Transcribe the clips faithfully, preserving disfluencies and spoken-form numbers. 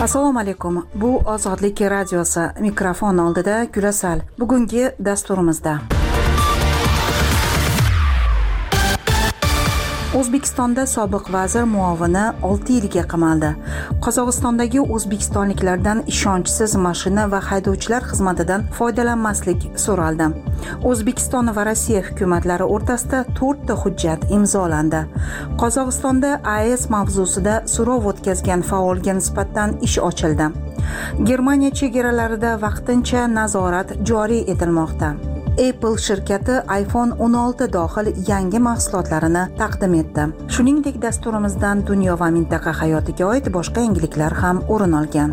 Assalomu alaykum. Bu Ozodlik radiosi. Mikrofon oldida Gulasal. Bugungi dasturimizda O'zbekistonda sobiq vazir muovini olti yilga qamaldi. Qozog'istondagi o'zbekistonliklardan ishonchsiz mashina va haydovchilar xizmatidan foydalanmaslik so'raldi. O'zbekiston va Rossiya hukumatlari o'rtasida to'rtta hujjat imzolandi. Qozog'istonda A E S mavzusida so'rov o'tkazgan faolga nisbatan ish ochildi. Germaniya chegaralarida vaqtincha nazorat joriy etilmoqda. Apple shirkati iPhone o'n olti dohil yangi mahsulotlarini taqdim etdi. Shuningdek, dasturimizdan dunyo va mintaqa hayotiga oid boshqa yangiliklar ham o'rin olgan.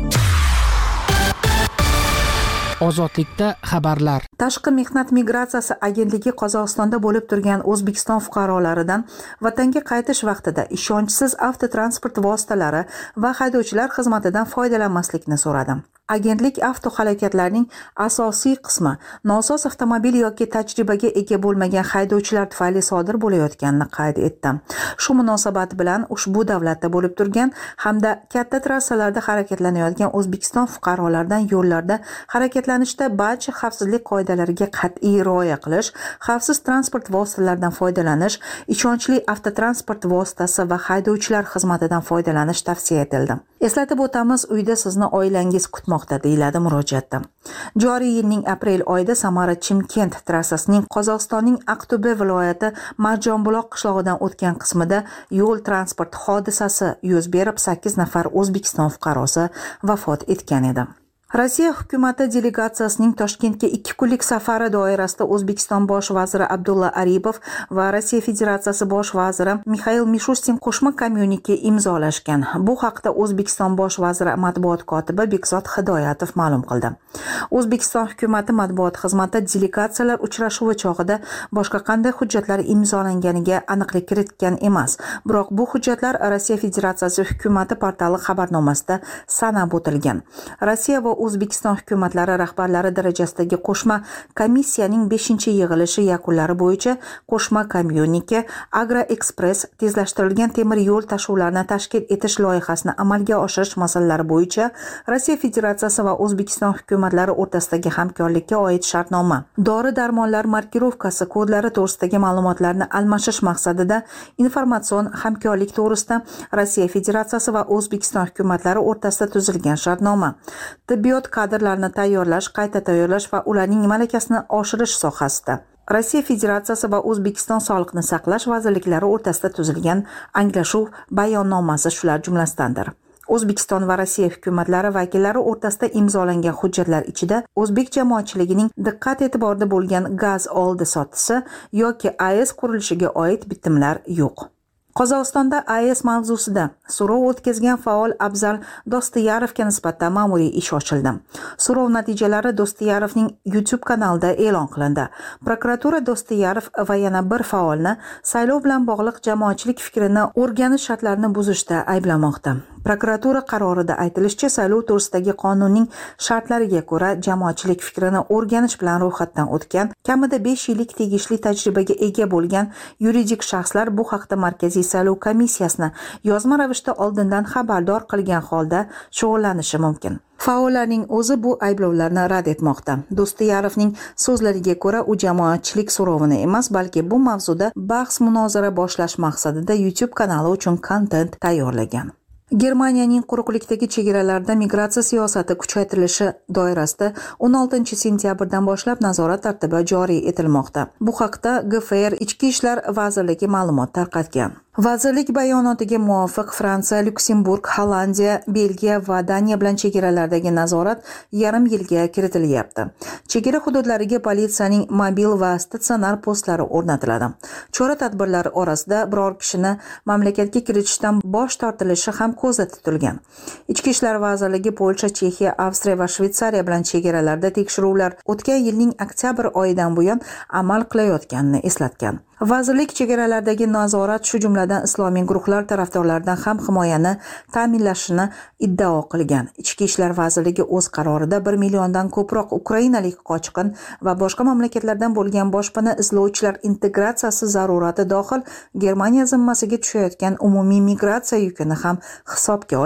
Ozodlikda xabarlar. Tashqi mehnat migratsiyasi agentligi Qozog'istonda bo'lib turgan O'zbekiston fuqarolaridan vatanga qaytish vaqtida ishonchsiz avtotransport vositalari va haydovchilar xizmatidan foydalanmaslikni so'radi. Agentlik avtohalokatlarning asosiy qismi nosoz avtomobil yoki tajribaga ega bo'lmagan haydovchilar tufayli sodir bo'layotganini qayd etdi. Shu munosabat bilan ushbu davlatda bo'lib turgan hamda katta trassalarda harakatlanayotgan O'zbekiston fuqarolaridan yo'llarda harakatlanishda barcha xavfsizlik qoidalariga qat'iy rioya qilish, xavfsiz transport vositalaridan foydalanish, ishonchli avtotransport vositasi va haydovchilar xizmatidan foydalanish tavsiya etildi. Eslatib o'tamiz, uyda sizni oilangiz kutmoqda, deyiladi murojaatda. Joriy yilning aprel oyida Samara-Chimkent trassasining Qozog'istonning Aqto'be viloyati Marjonbuloq qishlog'idan o'tgan qismida yo'l transport hodisasi yuz berib, sakkiz nafar O'zbekiston fuqarosi vafot etgan edi. Rossiya hukumati delegatsiyasining Toshkentga ikki kunlik safari doirasida O'zbekiston bosh vaziri Abdulla Aripov va Rossiya Federatsiyasi bosh vaziri Mixail Mishustin qo'shma kommunike imzolashgan. Bu haqda O'zbekiston bosh vaziri matbuot kotibi Bekzod Hidoyatov ma'lum qildi. O'zbekiston hukumati matbuot xizmati delegatsiyalar uchrashuvi chog'ida boshqa qanday hujjatlar imzolanganiga aniqlik kiritgan emas. Biroq bu hujjatlar Rossiya Federatsiyasi hukumati portali xabarnomasida sanab o'tilgan. Rossiya va O'zbekiston hukumatlari rahbarlari darajasidagi qo'shma komissiyaning beshinchi yig'ilishi yakunlari bo'yicha qo'shma kommunike Agroexpress tezlashtirilgan temir yo'l tashuvlarini tashkil etish loyihasini amalga oshirish masalalari bo'yicha Rossiya Federatsiyasi va O'zbekiston hukumatlari o'rtasidagi hamkorlikka oid shartnoma, dori-darmonlar markirovkasi kodlari to'g'risidagi ma'lumotlarni almashish maqsadida informatsion hamkorlik to'g'risida Rossiya Federatsiyasi va O'zbekiston hukumatlari o'rtasida tuzilgan shartnoma, tibbiyot kadrlarini tayyorlash, qayta tayyorlash va ularning malakasini oshirish sohasida Rossiya Federatsiyasi va O'zbekiston Sog'liqni saqlash vazirliklari o'rtasida tuzilgan anglashuv bayonnomasi shular jumlasidandir. O'zbekiston va Rossiya hukumatlari vakillari o'rtasida imzolangan hujjatlar ichida o'zbek jamoatchiligining diqqat e'tiborida bo'lgan gaz oldi-sotisi yoki A E S qurilishiga oid bitimlar yo'q. Qozog'istonda A E S mavzusida so'rov o'tkazgan faol Abzal Dostoyarovga nisbatan ma'muriy ish ochildi. So'rov natijalari Dostoyarovning YouTube kanalida e'lon qilindi. Prokuratura Dostoyarov va yana bir faolni saylov bilan bog'liq jamoatchilik fikrini o'rganish shartlarini buzishda ayblamoqda. Prokuratura qarorida aytilishicha, saylov to'g'risidagi qonunning shartlariga ko'ra jamoatchilik fikrini o'rganish bilan ro'yxatdan o'tgan, kamida besh yillik tegishli tajribaga ega bo'lgan yuridik shaxslar bu haqda Markaziy saylov komissiyasini yozma ravishda oldindan xabardor qilgan holda shug'ullanishi mumkin. Faollarning o'zi bu ayblovlarni rad etmoqda. Dostoyarovning so'zlariga ko'ra, u jamoatchilik so'rovini emas, balki bu mavzuda bahs-munozara boshlash maqsadida YouTube kanali uchun kontent tayyorlagan. Germaniyaning quruqlikdagi chegaralarda migratsiya siyosati kuchaytirilishi doirasida o'n oltinchi sentyabrdan boshlab nazorat tartibi joriy etilmoqda. Bu haqda G F R Ichki ishlar vazirligi ma'lumot tarqatgan. Vazirlik bayonotiga muvofiq Fransiya, Lyuksemburg, Hollandiya, Belgiya va Daniya bilan chegaralardagi nazorat yarim yilga kiritilyapti. Chegara hududlariga politsiyaning mobil va statsionar postlari o'rnatiladi. Chora-tadbirlar orasida biror kishini mamlakatga kiritishdan bosh tortilishi ham ko'zda tutilgan. Ichki ishlar vazirligi Polsha, Chexiya, Avstriya va Shveysariya bilan chegaralarda tekshiruvlar o'tgan yilning oktyabr oyidan buyon amal qilayotganini eslatgan. Vazirlik chegaralardagi nazorat shu jumladan islomiy guruhlar tarafdorlaridan ham himoyani ta'minlashini iddao qilgan. Ichki ishlar vazirligi o'z qarorida bir milliondan ko'proq ukrainalik qochqin va boshqa mamlakatlardan bo'lgan boshpana izlovchilar integratsiyasi zarurati dohil Germaniya zimmasiga tushayotgan umumiy migratsiya yukini ham hisobga olgan.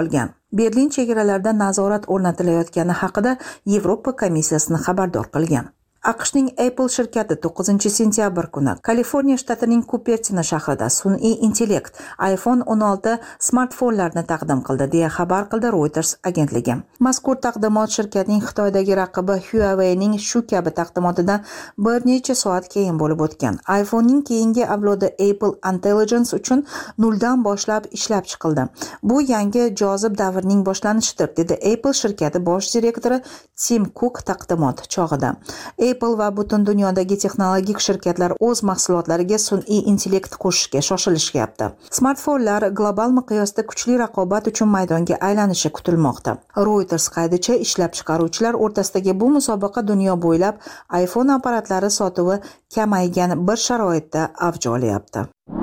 Berlin chegaralarida nazorat o'rnatilayotgani haqida Yevropa komissiyasini xabardor qilgan. AQShning Apple shirkati to'qqizinchi sentyabr kuni Kaliforniya shtatining Kupertino shahrida sun'iy intellekt iPhone o'n olti smartfonlarini taqdim qildi, deya xabar qildi Reuters agentligi. Mazkur taqdimot shirkatning Xitoydagi raqibi Huawei'ning shu kabi taqdimotidan bir necha soat keyin bo'lib o'tgan. iPhone'ning keyingi avlodi Apple Intelligence uchun noldan boshlab ishlab chiqildi. Bu yangi jozib davrning boshlanishidir, dedi Apple shirkati bosh direktori Tim Cook taqdimot chog'ida. Apple va butun dunyodagi texnologik shirkatlar o'z mahsulotlariga sun'iy intellekt qo'shishga shoshilishyapti. Smartfonlar global miqyosda kuchli raqobat uchun maydonga aylanishi kutilmoqda. Reuters qaydicha ishlab chiqaruvchilar o'rtasidagi bu musobaqa dunyo bo'ylab iPhone apparatlari sotuvi kamaygan bir sharoitda avj olyapti.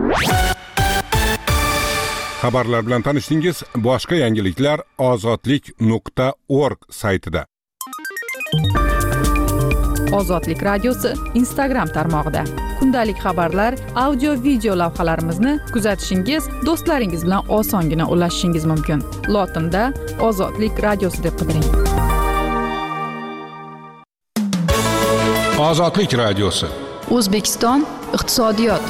Xabarlar bilan tanishdingiz. Boshqa yangiliklar ozodlik nuqta org saytida. Ozodlik radiosi Instagram tarmog'ida. Kundalik xabarlar, audio, video lavhalarimizni kuzatishingiz, do'stlaringiz bilan osongina ulashishingiz mumkin. Lotinda Ozodlik radiosi deb qidiring. Ozodlik radiosi. O'zbekiston iqtisodiyot.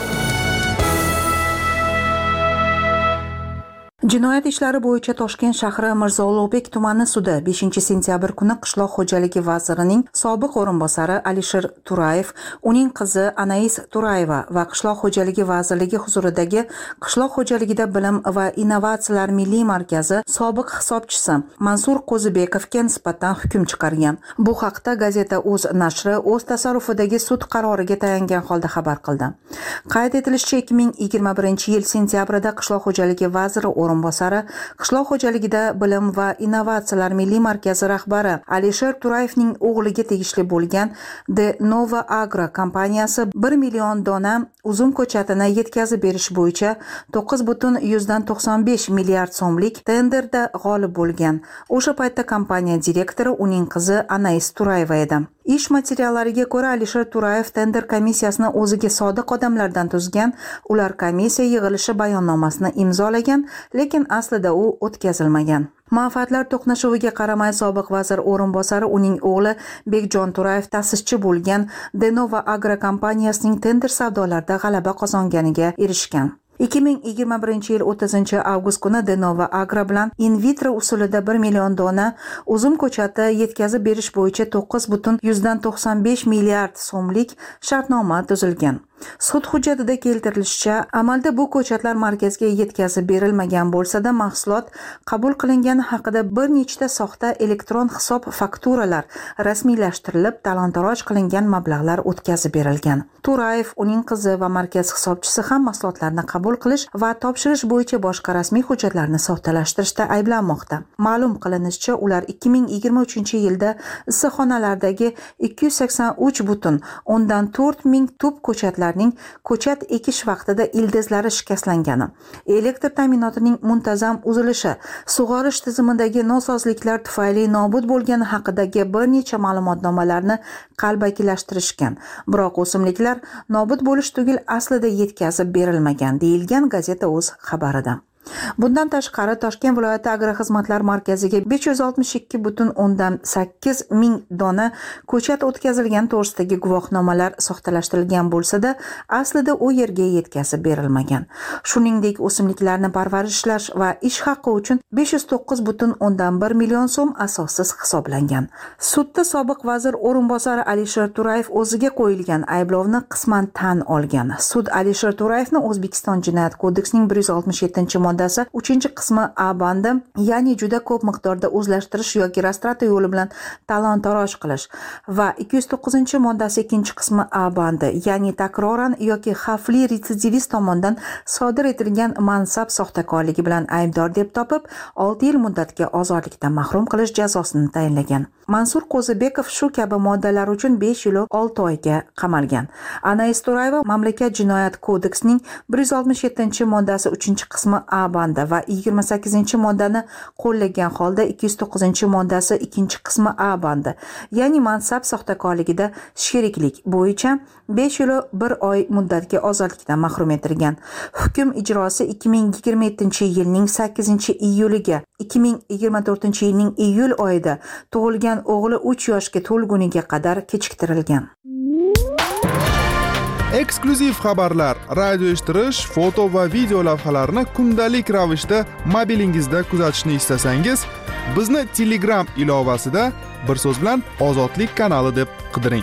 Jinoyat ishlari bo'yicha Toshkent shahri Mirzo Ulug'bek tumani sudi beshinchi sentyabr kuni qishloq xo'jaligi vazirining sobiq o'rinbosari Alisher Turayev, uning qizi Anais Turayeva va qishloq xo'jaligi vazirligi huzuridagi qishloq xo'jaligida bilim va innovatsiyalar milliy markazi sobiq hisobchisi Mansur Qo'zibekovga nisbatan hukm chiqargan. Bu haqda gazeta O'z nashri o'z tasarrufidagi sud qaroriga tayangan holda xabar qildi. Qayd etilishicha, ikki ming yigirma birinchi yil sentyabrida qishloq xo'jaligi vaziri o'rinbosari qishloq xo'jaligida bilim va innovatsiyalar milliy markazi rahbari Alisher Turayevning o'g'liga tegishli bo'lgan The Nova Agro kompaniyasi bir million dona uzum ko'chatini yetkazib berish bo'yicha to'qqiz butun yuzdan to'qson besh milliard so'mlik tenderda g'olib bo'lgan. O'sha paytda kompaniya direktori uning qizi Anais Turayeva edi. Ish materiallariga ko'ra, Alisher Turayev tender komissiyasini o'ziga sodiq odamlardan tuzgan, ular komissiya yig'ilishi bayonnomasini imzolagan, lekin aslida u o'tkazilmagan. Manfaatlar to'qnashuviga qaramay sobiq vazir o'rinbosari uning o'g'li Bekjon Turayev ta'sischi bo'lgan Denova Agro kompaniyasining tender savdolarida g'alaba qozonganiga erishgan. ikki ming yigirma birinchi yil o'ttizinchi avgust kuni Denova Agro bilan in vitro usulida bir million dona uzum ko'chati yetkazib berish bo'yicha to'qqiz butun yuzdan to'qson besh milliard so'mlik shartnoma tuzilgan. Sud hujjatida keltirilishicha, amalda bu ko'chatlar markazga yetkazib berilmagan bo'lsa-da, mahsulot qabul qilingani haqida bir nechta soxta elektron hisob fakturalar rasmiylashtirilib, talon-taroj qilingan mablag'lar o'tkazib berilgan. Turayev, uning qizi va markaz hisobchisi ham mahsulotlarni qabul qilish va topshirish bo'yicha boshqa rasmiy hujjatlarni soxtalashtirishda ayblanmoqda. Ma'lum qilinishicha, ular ikki ming yigirma uchinchi yilda issiqxonalardagi ikki yuz sakson uch butun o'ndan to'rt ming tub ko'chatlar ko'chat ekish vaqtida ildizlari shikastlangani, elektr ta'minotining muntazam uzilishi, sug'orish tizimidagi nosozliklar tufayli nobud bo'lgani haqidagi bir necha ma'lumotnomalarni qalbakilashtirishgan. Biroq o'simliklar nobud bo'lish tugul aslida yetkazib berilmagan, deyilgan gazeta O'z xabarida. Bundan tashqari, Toshkent viloyati agroxizmatlar markaziga besh yuz oltmish ikki butun o'ndan sakkiz ming dona ko'chat o'tkazilgan to'g'risidagi guvohnomalar soxtalashtirilgan bo'lsa-da, aslida u yerga yetkazib berilmagan. Shuningdek, o'simliklarni parvarishlash va ish haqqi uchun besh yuz to'qqiz butun o'ndan bir million so'm asossiz hisoblangan. Sudda sobiq vazir o'rinbosari Alisher Turayev o'ziga qo'yilgan ayblovni qisman tan olgan. Sud Alisher Turayevni O'zbekiston Jinoyat kodeksining bir yuz oltmish yettinchi moddasi uchinchi qismi A bandi, ya'ni juda ko'p miqdorda o'zlashtirish yoki rastrata yo'li bilan talon-taroj qilish va ikki yuz to'qqizinchi moddasi ikkinchi qismi A bandi, ya'ni takroran yoki xavfli retsidivist tomonidan sodir etilgan mansab soxtakorligi bilan aybdor deb topib, olti yil muddatga ozodlikdan mahrum qilish jazosini tayinlagan. Mansur Qo'zibekov shu kabi moddalar uchun besh yil olti oyga qamalgan. Anais Turayeva mamlakat jinoyat kodeksining bir yuz oltmish yettinchi moddasi uchinchi qismi A bandi va yigirma sakkizinchi moddani qo'llagan holda ikki yuz to'qqizinchi moddasi ikkinchi qismi A bandi, ya'ni mansab soxtakorligida sheriklik bo'yicha besh yil bir oy muddatga ozodlikdan mahrum etilgan. Hukm ijrosi ikki ming yigirma yettinchi yilning sakkizinchi iyuliga ikki ming yigirma to'rtinchi yilning iyul oyida tug'ilgan o'g'li uch yoshga to'lguniga qadar kechiktirilgan. Eksklyuziv xabarlar, radio eshittirish, foto va video lavhalarni kundalik ravishda mobilingizda kuzatishni istasangiz, bizni Telegram ilovasida bir so'z bilan Ozodlik kanali deb qidiring.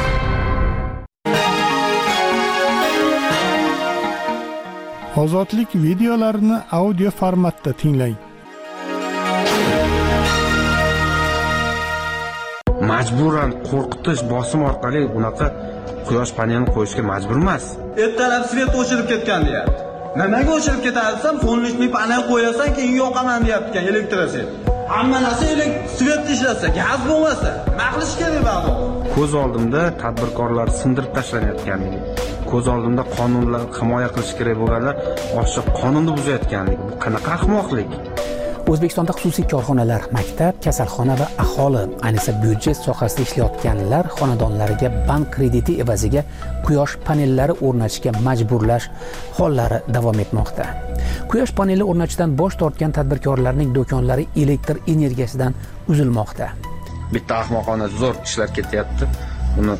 Ozodlik videolarini audio formatda tinglang. Majburan qo'rqitish bosim orqali unaqa quyosh panelini qo'yishga majbur emas. Ertalab svet o'chirib ketgan deyapti. Nimaga o'chirib ketadi desam, solnechniy panel qo'yasan, keyin yoqaman deyapti ekan elektroset. Hamma narsa svet ishlasa, gaz bo'lmasa, nima qilish kerak ba'zi? Ko'z oldimda tadbirkorlar sindirib tashlanayotganligi, ko'z oldimda qonunlar himoya qilish kerak bo'lganlar ochiq qonunni buzayotganligi. Bu qanaqa ahmoqlik? O'zbekistonda xususiy korxonalar, maktab, kasalxona va aholi, ayniqsa byudjet sohasida ishlayotganlar xonadonlariga bank krediti evaziga quyosh panellari o'rnatishga majburlash hollari davom etmoqda. Quyosh paneli o'rnatishdan bosh tortgan tadbirkorlarning do'konlari elektr energiyasidan uzilmoqda. Bitta ahmoqona zo'r ishlar ketyapti. Buni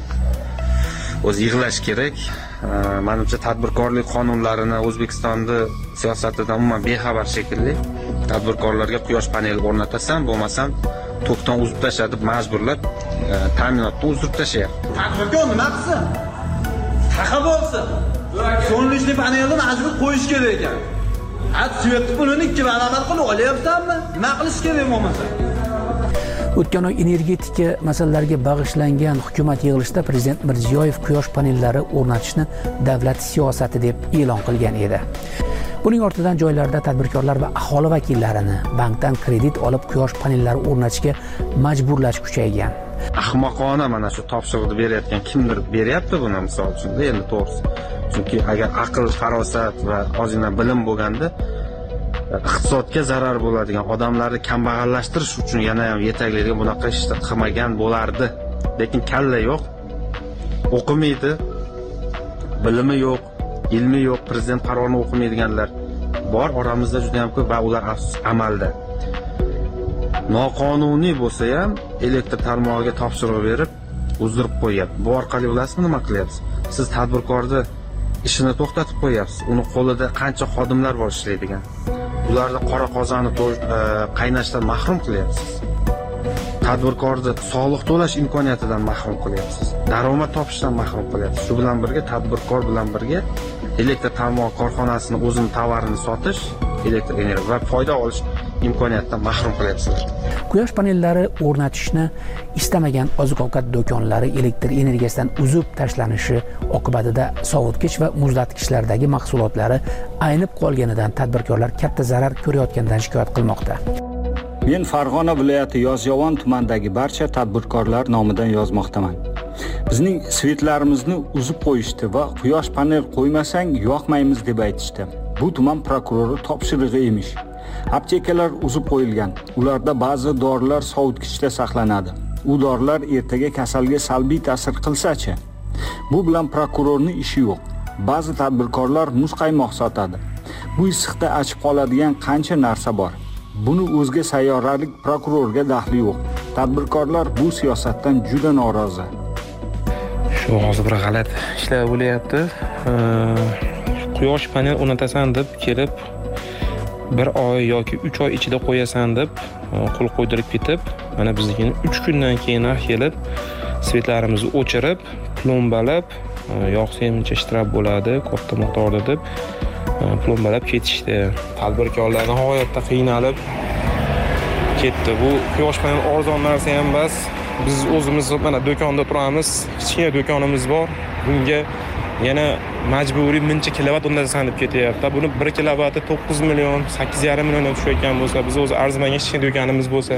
o'zi yig'lash kerak. Menimcha tadbirkorlik qonunlarini O'zbekistonda siyosatidan umuman bexabar shekilli. Tadbirkorlarga quyosh paneli o'rnatasan, bo'lmasam to'kdan uzib tashlab majburlab ta'minotni uzib tashlayapti. Tadbirkor nima qilsin? Taqa bo'lsin. Solnechniy panelni majbur qo'yish kerak ekan. At svetni pulini ikki barobar qilib olyapsanmi? Nima qilish kerak bo'lmasa? O'tgan oy energetika masalalariga bag'ishlangan hukumat yig'ilishida Prezident Mirziyoyev quyosh panellari o'rnatishni davlat siyosati deb e'lon qilgan edi. Buning ortidan joylarda tadbirkorlar va aholi vakillarini bankdan kredit olib quyosh panellari o'rnatishga majburlash kuchaygan. Ahmoqona mana shu topshiriqni berayotgan kimdir beryapti buni, misol uchun, endi to'g'risi. Chunki agar aql, farosat va ozgina bilim bo'lganda iqtisodga zarar bo'ladigan, odamlarni kambag'allashtirish uchun yana ham yetaklaydigan bunaqa ishni qilmagan bo'lardi. Lekin kalla yo'q, o'qimaydi, bilimi yo'q, ilmi yo'q, prezident qarorini o'qimaydiganlar bor oramizda juda ham ko'p va ular amalda. Noqonuniy bo'lsa ham elektr tarmog'iga topshiriq berib, uzdirib qo'yapti. Bu orqali bilasizmi nima qilyapsiz? Siz tadbirkorni ishini to'xtatib qo'yapsiz. Uni qo'lida qancha xodimlar bor ishlaydigan. Ularni qora qozonni qaynashdan mahrum qilyapsiz. Tadbirkorni soliq to'lash imkoniyatidan mahrum qilyapsiz. Daromad topishdan mahrum qilyapsiz. Shu bilan birga tadbirkor bilan birga elektr tarmog'i korxonasini o'zining tovarini sotish, elektr energiya va foyda olish imkoniyatidan mahrum qilyapsizlar. Quyosh panellari o'rnatishni istamagan oziq-ovqat do'konlari elektr energiyasidan uzib tashlanishi oqibatida sovutgich va muzlatgichlardagi mahsulotlari aynib qolganidan tadbirkorlar katta zarar ko'rayotganidan shikoyat qilmoqda. Men Farg'ona viloyati Yozyovon tumanidagi barcha tadbirkorlar nomidan yozmoqdaman. Bizning svetlarimizni uzib qo'yishdi va quyosh panel qo'ymasang yoqmaymiz deb aytishdi. Bu tuman prokurori topshirig'i emish. Aptekalar uzib qo'yilgan. Ularda ba'zi dorilar sovutgichda saqlanadi. U dorilar ertaga kasalga salbiy ta'sir qilsa-chi? Bu bilan prokurorning ishi yo'q. Ba'zi tadbirkorlar muzqaymoq sotadi. Bu issiqda achib qoladigan qancha narsa bor. Buni o'zga sayyoralik prokurorga daxli yo'q. Tadbirkorlar bu siyosatdan juda norozi. Shu hozir bir g'alati ishlar bo'lyapti. Quyosh panel o'rnatasan deb kelib bir oy yoki uch oy ichida qo'yasan deb qo'l qo'ydirib ketib, mana biznikini uch kundan keyin kelib svetlarimizni o'chirib, plombalab, yoqsa muncha shtrab bo'ladi, katta miqdorda deb plombalab ketishdi. Tadbirkorlar nihoyatda qiynalib ketdi. Bu quyosh panel arzon narsa ham emas. Biz o'zimiz mana do'konda turamiz, kichkina do'konimiz bor. Bunga yana majburiy muncha kilovat o'rnatasan deb ketyapti. Buni bir kilovati to'qqiz million, sakkiz yarim millionga tushayotgan bo'lsa, biz o'zi arzimagan kichkina do'konimiz bo'lsa,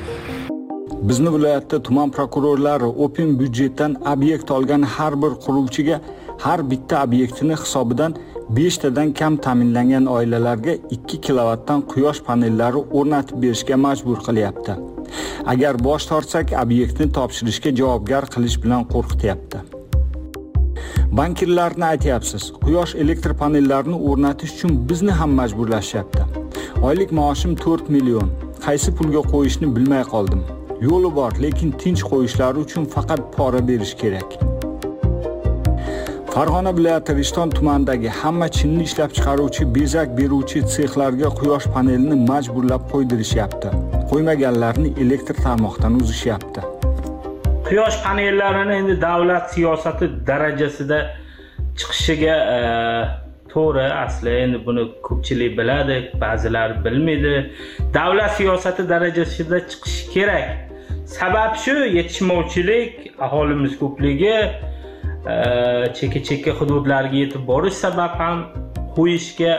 bizni viloyatda tuman prokurorlari open byudjetdan obyekt olgan har bir quruvchiga har bitta obyektini hisobidan beshtadan kam ta'minlangan oilalarga ikki kilovatdan quyosh panellari o'rnatib berishga majbur qilyapti. Agar bosh tortsak, obyektni topshirishga javobgar qilish bilan qo'rqityapti. Bankirlarni aytyapsiz, quyosh elektr panellarini o'rnatish uchun bizni ham majburlashyapti. Oylik maoshim to'rt million. Qaysi pulga qo'yishni bilmay qoldim. Yo'li bor, lekin tinch qo'yishlari uchun faqat pora berish kerak. Farg'ona viloyati Rishton tumanidagi hamma chinni ishlab chiqaruvchi bezak beruvchi sexlarga quyosh panelini majburlab qo'ydirishyapti. Qo'ymaganlarni elektr tarmoqdan uzishyapti. Quyosh panellarini endi davlat siyosati darajasida chiqishiga e, to'g'ri, asli endi buni ko'pchilik biladi, ba'zilar bilmaydi. Davlat siyosati darajasida chiqishi kerak. Sabab shu, yetishmovchilik, aholimiz ko'pligi, chekka-chekka hududlarga yetib borish sabab ham qo'yishga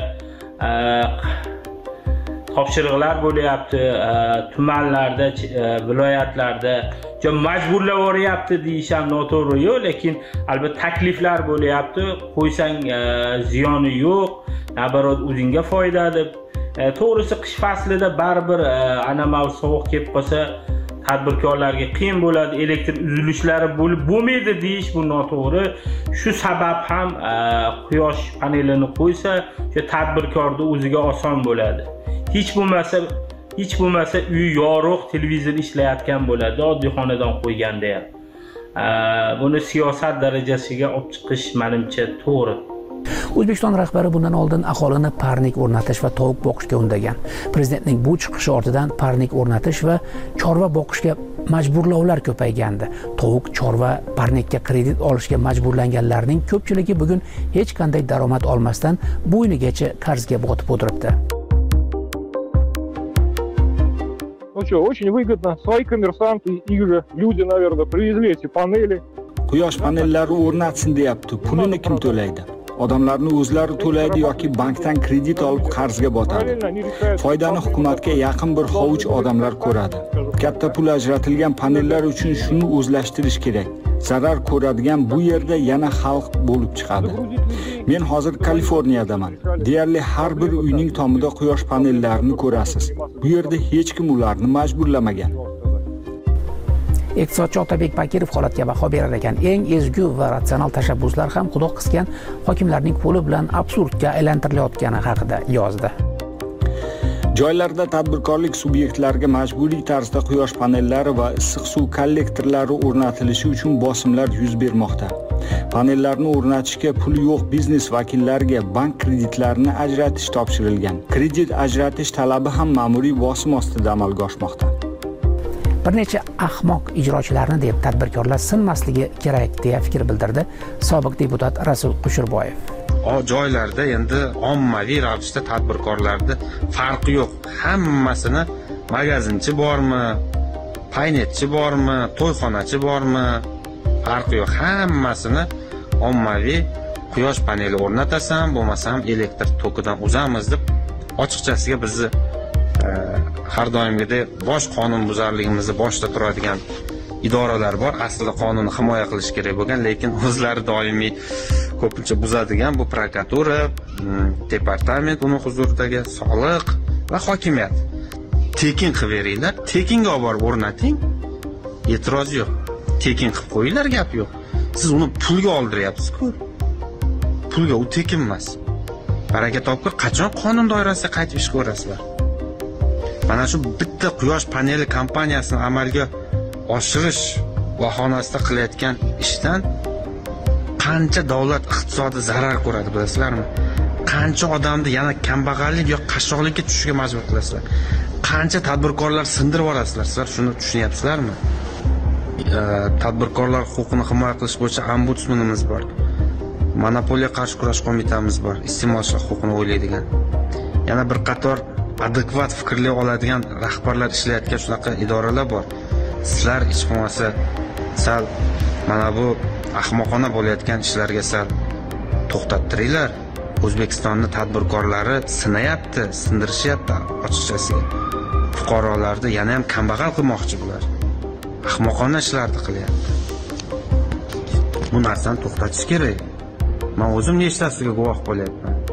topshiriqlar bo'lyapti, tumanlarda, viloyatlarda majburlab yuboryapti deyish ham noto'g'ri, lekin albatta takliflar bo'lyapti. Qo'ysang ziyoni yo'q, nabarat o'zingga foyda deb. To'g'risi qish faslida baribir ana mana sovuq kelib qolsa tadbirkorlarga qiyin bo'ladi, elektr uzilishlari bo'lib bo'lmaydi deyish bu noto'g'ri. Shu sabab ham quyosh panelini qo'ysa, o'sha tadbirkorning o'ziga oson bo'ladi. Hech bo'lmasa, hech bo'lmasa uy yorug', televizor ishlayotgan bo'ladi, oddiy xonadon qo'yganda ham. Buni siyosat darajasiga olib chiqish menimcha to'g'ri. O'zbekiston rahbari bundan oldin aholini parnik o'rnatish va tovuq boqishga undagan. Prezidentning bu chiqishi ortidan parnik o'rnatish va chorva boqishga majburlovlar ko'paygandi. Tovuq, chorva, parnikka kredit olishga majburlanganlarning ko'pchiligi bugun hech qanday daromad olmasdan bo'ynigacha qarzga botib o'tiribdi. Ну что, очень выгодно. Свои коммерсанты и же люди, наверное, привезли эти панели. Quyosh panellari o'rnatsin deyapti. Pulini kim to'laydi? Odamlarni o'zlari to'laydi yoki bankdan kredit olib qarzga botadi. Foydani hukumatga yaqin bir hovuch odamlar ko'radi. Katta pul ajratilgan panellar uchun shuni o'zlashtirish kerak. Zarar ko'radigan bu yerda yana xalq bo'lib chiqadi. Men hozir Kaliforniyadaman. Deyarli har bir uyning tomida quyosh panellarini ko'rasiz. Bu yerda hech kim ularni majburlamagan. Iqtisodchi Otabek Bakirov holatga baho berar ekan. Eng ezgu va ratsional tashabbuslar ham xudo qisgan hokimlarning qo'li bilan absurdga aylantirilayotgani haqida yozdi. Joylarda tadbirkorlik subyektlariga majburiy tarzda quyosh panellari va issiq suv kollektorlari o'rnatilishi uchun bosimlar yuz bermoqda. Panellarni o'rnatishga puli yo'q biznes vakillariga bank kreditlarini ajratish topshirilgan. Kredit ajratish talabi ham ma'muriy bosim ostida amalga oshmoqda. Bir necha ahmoq ijrochilarni deb tadbirkorlar sinmasligi kerak deya fikr bildirdi sobiq deputat Rasul Qushurboyev. O joylarda endi ommaviy ravishda tadbirkorlarda farqi yo'q. Hammasini magazinchi bormi, paynetchi bormi, to'yxonachi bormi, farqi yo'q. Hammasini ommaviy quyosh paneli o'rnatasan, bo'lmasam elektr tokidan uzamiz deb ochiqchasiga bizni har doimgidek bosh qonunbuzarligimizni boshda turadigan idoralar bor. Aslida qonunni himoya qilish kerak bo'lgan, lekin o'zlari doimiy ko'pincha buzadigan bu prokuratura, departament, uni huzuridagi soliq va hokimiyat. Tekin qilib beringlar, tekinga olib borib o'rnating. E'tiroz yo'q. Tekin qilib qo'yinglar, gap yo'q. Siz uni pulga oldiryapsiz-ku. Pulga u tekin emas. Baraka topib, qachon qonun doirasida qaytib ish ko'rasizlar? Mana shu bitta quyosh paneli kompaniyasini amalga oshirish bahonasida qilayotgan ishdan qancha davlat iqtisodi zarar ko'radi bilasizlarmi? Qancha odamni yana kambag'allik yoki qashshoqlikka tushishga majbur qilasizlar? Qancha tadbirkorlar sindirib olasizlar? Sizlar shuni tushunyapsizlarmi? Tadbirkorlar huquqini himoya qilish bo'yicha ombudsmanimiz bor. Monopoliya qarshi kurash qo'mitamiz bor. Iste'molchilar huquqini o'ylaydigan. Yana bir qator adekvat fikrlay oladigan rahbarlar ishlayotgan shunaqa idoralar bor. Sizlar hech bo'lmasa sal mana bu ahmoqona bo'layotgan ishlarga sal to'xtattiringlar. O'zbekistonning tadbirkorlari sinayapti, sindirishyapti ochiqchasiga. Fuqarolarni yana ham kambag'al qilmoqchi bular. Ahmoqona ishlarni qilyapti. Bu narsani to'xtatish kerak. Men o'zim nechtasiga guvoh bo'lyapman.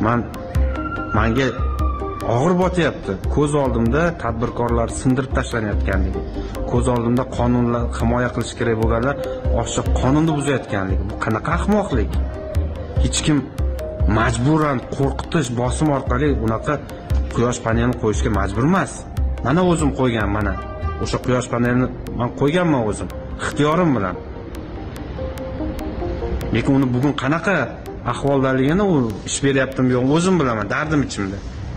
man menga og'ir botyapti. Ko'z oldimda tadbirkorlar sindirib tashlanayotganligi, ko'z oldimda qonunlar himoya qilish kerak bo'lganlar ochiq qonunni buzayotganligi. Bu qanaqa ahmoqlik? Hech kim majburan qo'rqitish, bosim orqali unaqa quyosh panelini qo'yishga majbur emas. Mana o'zim qo'ygan, mana o'sha quyosh panelini men qo'yganman o'zim, ixtiyorim bilan. Lekin uni bugun qanaqa ahvoldaligini u ish beryaptimi yo'q o'zim bilaman, dardim ichimda.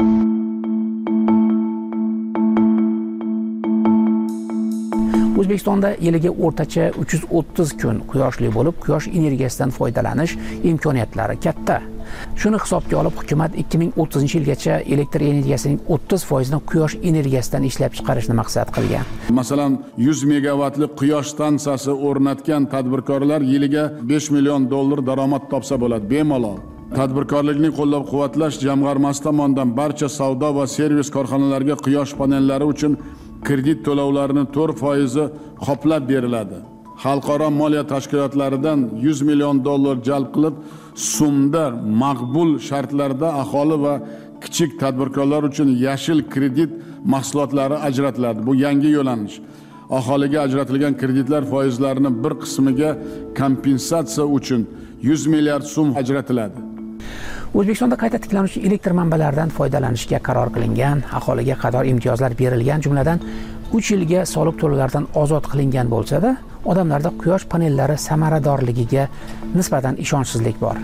O'zbekistonda yiliga o'rtacha uch yuz o'ttiz kun quyoshli bo'lib, quyosh energiyasidan foydalanish imkoniyatlari katta. Shuni hisobga olib, hukumat ikki ming o'ttizinchi yilgacha elektr energiyasining o'ttiz foizini quyosh energiyasidan ishlab chiqarishni maqsad qilgan. Masalan, yuz megavatlik quyosh stansiyasi o'rnatgan tadbirkorlar yiliga besh million dollar daromad topsa bo'ladi bemalol. Tadbirkorlikni qo'llab-quvvatlash jamg'armasi tomonidan barcha savdo va servis korxonalariga quyosh panellari uchun kredit to'lovlarini to'rt foizi qoplab beriladi. Xalqaro moliya tashkilotlaridan yuz million dollar jalb qilib, so'mda maqbul shartlarda aholi va kichik tadbirkorlar uchun yashil kredit mahsulotlari ajratiladi. Bu yangi yo'nalish. Aholiga ajratilgan kreditlar foizlarini bir qismiga kompensatsiya uchun yuz milliard so'm ajratiladi. O'zbekistonda qayta tiklanuvchi elektr manbalaridan foydalanishga qaror qilingan, aholiga qator imtiyozlar berilgan, jumladan uch yilga soliq to'lovlaridan ozod qilingan bo'lsa-da, odamlarda quyosh panellari samaradorligiga nisbatan ishonchsizlik bor.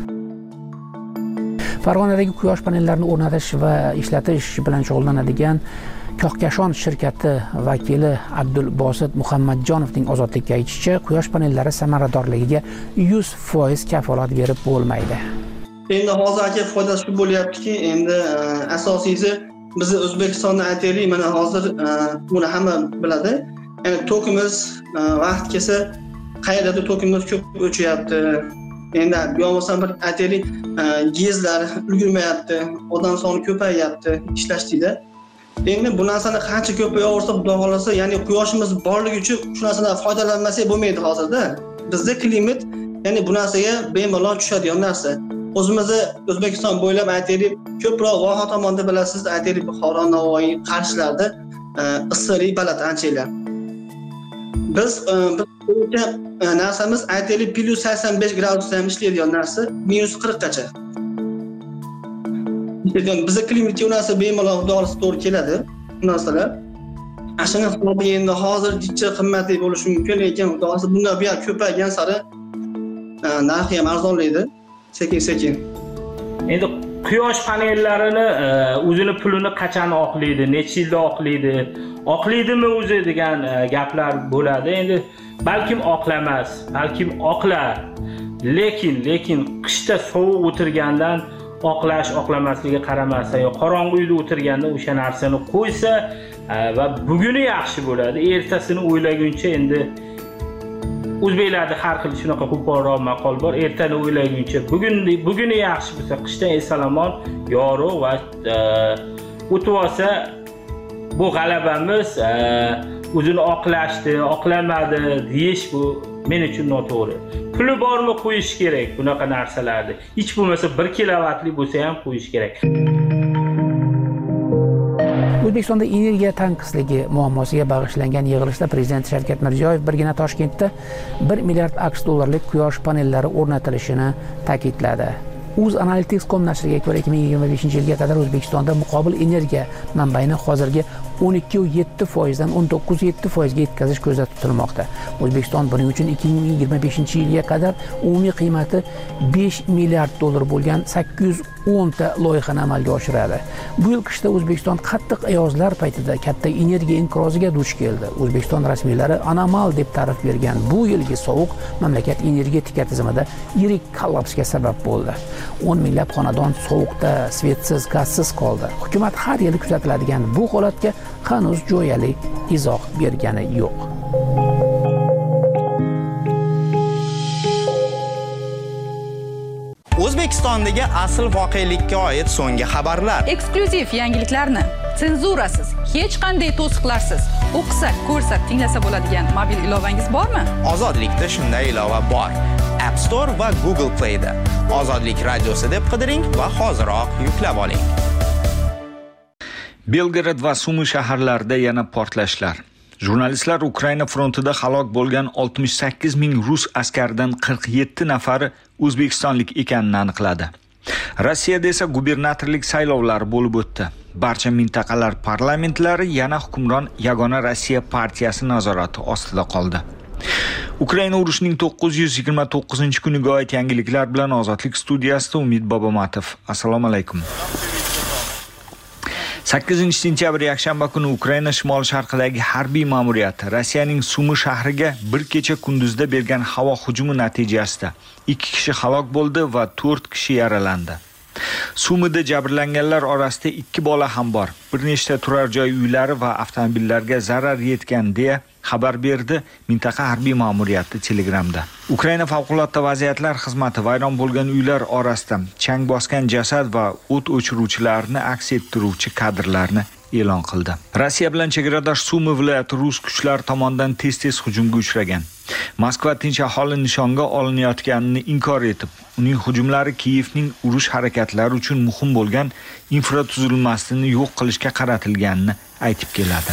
Farg'onadagi quyosh panellarini o'rnatish va ishlatish bilan shug'ullanadigan Ko'hkashon shirkati vakili Abdulbosit Muhammadjonovning Ozodlikka aytishicha, quyosh panellari samaradorligiga yuz foiz kafolat berib bo'lmaydi. Endi hozir aka foydasi shu bo'lyaptiki, endi asosiysi bizni O'zbekistonda aytaylik, mana hozir buni hamma biladi. Ya'ni tokimiz vaqt kelsa qayerdadir tokimiz ko'p o'chyapti. Endi bo'lmasa bir aytaylik, gezlar ulgurmayapti, odam soni ko'payyapti, ishlashdida. Endi bu narsani qancha ko'payaversa, xudo xolasa, ya'ni quyoshimiz borligi uchun shu narsadan foydalanmasak bo'lmaydi hozirda. Bizda klimat, ya'ni bu narsaga bemalol tushadigan narsa. O'zimizda O'zbekiston bo'ylab aytaylik, ko'proq Voha tomonda bilasiz, aytaylik Buxoro, Navoiy, Qarshlarda issiqlik baland anchalar. Biz biz narsamiz aytaylik plus sakson besh gradusda ham ishlaydigan narsa minus qirq gacha. Bizda klimatga u narsa bemalol xudosi to'g'ri keladi. Bu narsalar ashuna hisobi endi hozir jicha qimmatli bo'lishi mumkin, lekin xudosi bundan buyon ko'paygan sari narxi ham arzonlaydi. Sekin-sekin. Endi quyosh panellarini o'zini pulini qachon oqlaydi, necha yilda oqlaydi, oqlaydimi o'zi degan gaplar bo'ladi. Endi balkim oqlamas, balkim oqlar. Lekin, lekin qishda sovuq o'tirgandan oqlash, oqlamasligiga qaramasa, yo qorong'u uyda o'tirganda o'sha narsani qo'ysa va buguni yaxshi bo'ladi, ertasini o'ylaguncha endi o'zbeklarda har xil shunaqa qo'polroq maqol bor. Ertani o'ylaguncha bugun buguni yaxshi bo'lsa, qishdan esalomon, yorug' va o'tib olsa bu g'alabamiz o'zini oqlashdi, oqlamadi deyish bu men uchun noto'g'ri. Puli bormi qo'yish kerak bunaqa narsalarni. Hech bo'lmasa bir kilovatli bo'lsa ham qo'yish kerak. O'zbekistonda energiya tanqisligi muammosiga bag'ishlangan yig'ilishda Prezident Shavkat Mirziyoyev birgina Toshkentda bir milliard aqsh dollarlik quyosh panellari o'rnatilishini ta'kidladi. uz Analytics nokta com nashriga ko'ra ikki ming yigirma beshinchi yilga qadar O'zbekistonda muqobil energiya manbaini hozirgi o'n ikki nuqta yetti foizdan o'n to'qqiz nuqta yetti foizga yetkazish ko'zda tutilmoqda. O'zbekiston buning uchun ikki ming yigirma beshinchi yilga qadar umumiy qiymati besh milliard dollar bo'lgan sakkiz yuz o'n ta loyihani amalga oshiradi. Bu yil qishda O'zbekiston qattiq ayozlar paytida katta energiya inqiroziga duch keldi. O'zbekiston rasmiylari anomal deb ta'rif bergan bu yilgi sovuq mamlakat energetika tizimida yirik kollapsga sabab bo'ldi. o'n minglab xonadon sovuqda, svetsiz, gazsiz qoldi. Hukumat har yili kuzatiladigan bu holatga hanuz jo'yali izoh bergani yo'q. O'zbekistondagi asl voqelikka oid so'nggi xabarlar. Eksklyuziv yangiliklarni senzurasiz, hech qanday to'siqlarsiz o'qisak, ko'rsak, tinglasa bo'ladigan mobil ilovangiz bormi? Ozodlikda shunday ilova bor. App Store va Google Play'da. Ozodlik radiosi deb qidiring va hoziroq yuklab oling. Belgrad va Sumi shaharlarida yana portlashlar. Jurnalistlar Ukraina frontida halok bo'lgan oltmish sakkiz ming rus askaridan qirq yetti nafari o'zbekistonlik ekanini aniqladi. Rossiyada esa gubernatorlik saylovlari bo'lib o'tdi. Barcha mintaqalar parlamentlari yana hukmron Yagona Rossiya partiyasi nazorati ostida qoldi. Ukraina urushining to'qqiz yuz yigirma to'qqizinchi kuniga oid yangiliklar bilan Ozodlik studiyasida Umid Bobomatov. Assalomu alaykum. sakkizinchi sentyabr yakshanba kuni Ukraina shimol-sharqidagi harbiy ma'muriyat Rossiyaning Sumi shahriga bir kecha kunduzda bergan havo hujumi natijasida ikki kishi halok bo'ldi va to'rt kishi yaralandi. Sumida jabrlanganlar orasida ikki bola ham bor. Bir nechta turar joy uylari va avtomobillarga zarar yetgan deya xabar berdi mintaqa harbiy ma'muriyati Telegramda. Ukraina favqulodda vaziyatlar xizmati vayron bo'lgan uylar orasida chang bosgan jasad va o't o'chiruvchilarni aks ettiruvchi kadrlarni e'lon qildi. Rossiya bilan chegaradosh Sumi viloyati rus kuchlari tomonidan tez-tez hujumga uchragan. Moskva tinch aholi nishonga olinayotganini inkor etib, uning hujumlari Kiyevning urush harakatlari uchun muhim bo'lgan infratuzilmasini yo'q qilishga qaratilganini aytib keladi.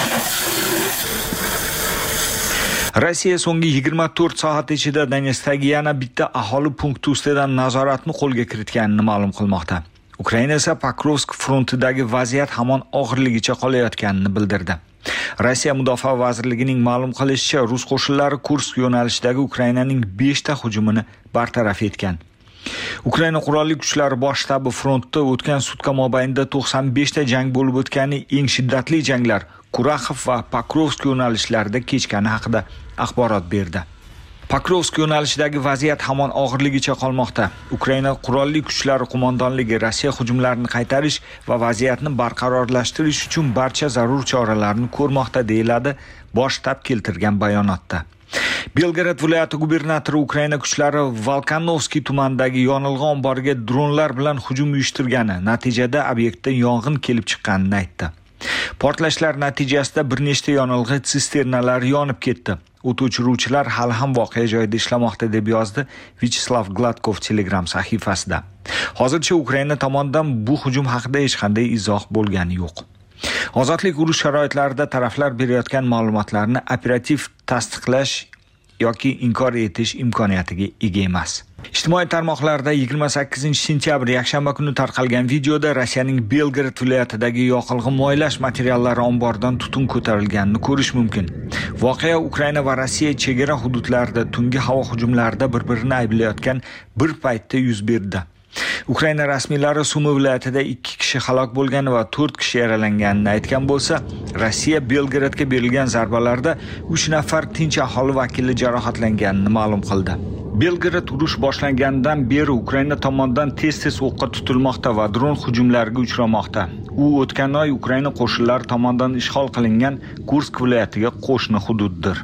Rossiya so'nggi yigirma to'rt soat ichida Donetskdagi yana bitta aholi punkti ustidan nazoratni qo'lga kiritganini ma'lum qilmoqda. Ukraina esa Pokrovsk frontidagi vaziyat hamon og'irligicha qolayotganini bildirdi. Rossiya Mudofaa vazirligining ma'lum qilishicha, rus qo'shinlari Kursk yo'nalishidagi Ukrainaning besh ta hujumini bartaraf etgan. Ukraina qurolli kuchlari bosh shtabi frontda o'tgan sutka mobaynida to'qson besh ta jang bo'lib o'tgani, eng shiddatli janglar Kuraxov va Pokrovsk yo'nalishlarida kechgani haqida axborot berdi. Pokrovsk yo'nalishidagi vaziyat hamon og'irligicha qolmoqda. Ukraina qurolli kuchlari qo'mondonligi Rossiya hujumlarini qaytarish va vaziyatni barqarorlashtirish uchun barcha zarur choralarni ko'rmoqda, deyiladi bosh shtab keltirgan bayonotda. Belgrad viloyati gubernatori Ukraina kuchlari Volkanovskiy tumanidagi yonilg'i omboriga dronlar bilan hujum uyushtirgani, natijada obyektda yong'in kelib chiqqanini aytdi. Portlashlar natijasida bir nechta yonilg'i sisternalari yonib ketdi. O't o'chiruvchilar hali ham voqea joyida ishlamoqda, deb yozdi Vyacheslav Gladkov Telegram sahifasida. Hozircha Ukraina tomonidan bu hujum haqida hech qanday izoh bo'lgani yo'q. Ozodlik urush sharoitlarida taraflar berayotgan ma'lumotlarni operativ tasdiqlash yoki inkor etish imkoniyatiga ega emas. Ijtimoiy tarmoqlarda yigirma sakkizinchi sentyabr yakshanba kuni tarqalgan videoda Rossiyaning Belgrad viloyatidagi yoqilg'i moylash materiallari omboridan tutun ko'tarilganini ko'rish mumkin. Voqea Ukraina va Rossiya chegara hududlarida tungi havo hujumlarida bir-birini ayblayotgan bir paytda yuz berdi. Ukraina rasmiylari Sumi viloyatida ikki kishi halok bo'lgani va to'rt kishi yaralanganini aytgan bo'lsa, Rossiya Belgradga berilgan zarbalarda uch nafar tinch aholi vakili jarohatlanganini ma'lum qildi. Belgrad urush boshlanganidan beri Ukraina tomonidan tez-tez o'qqa tutilmoqda va dron hujumlariga uchramoqda. U o'tgan oy Ukraina qo'shinlari tomonidan ishg'ol qilingan Kursk viloyatiga qo'shni hududdir.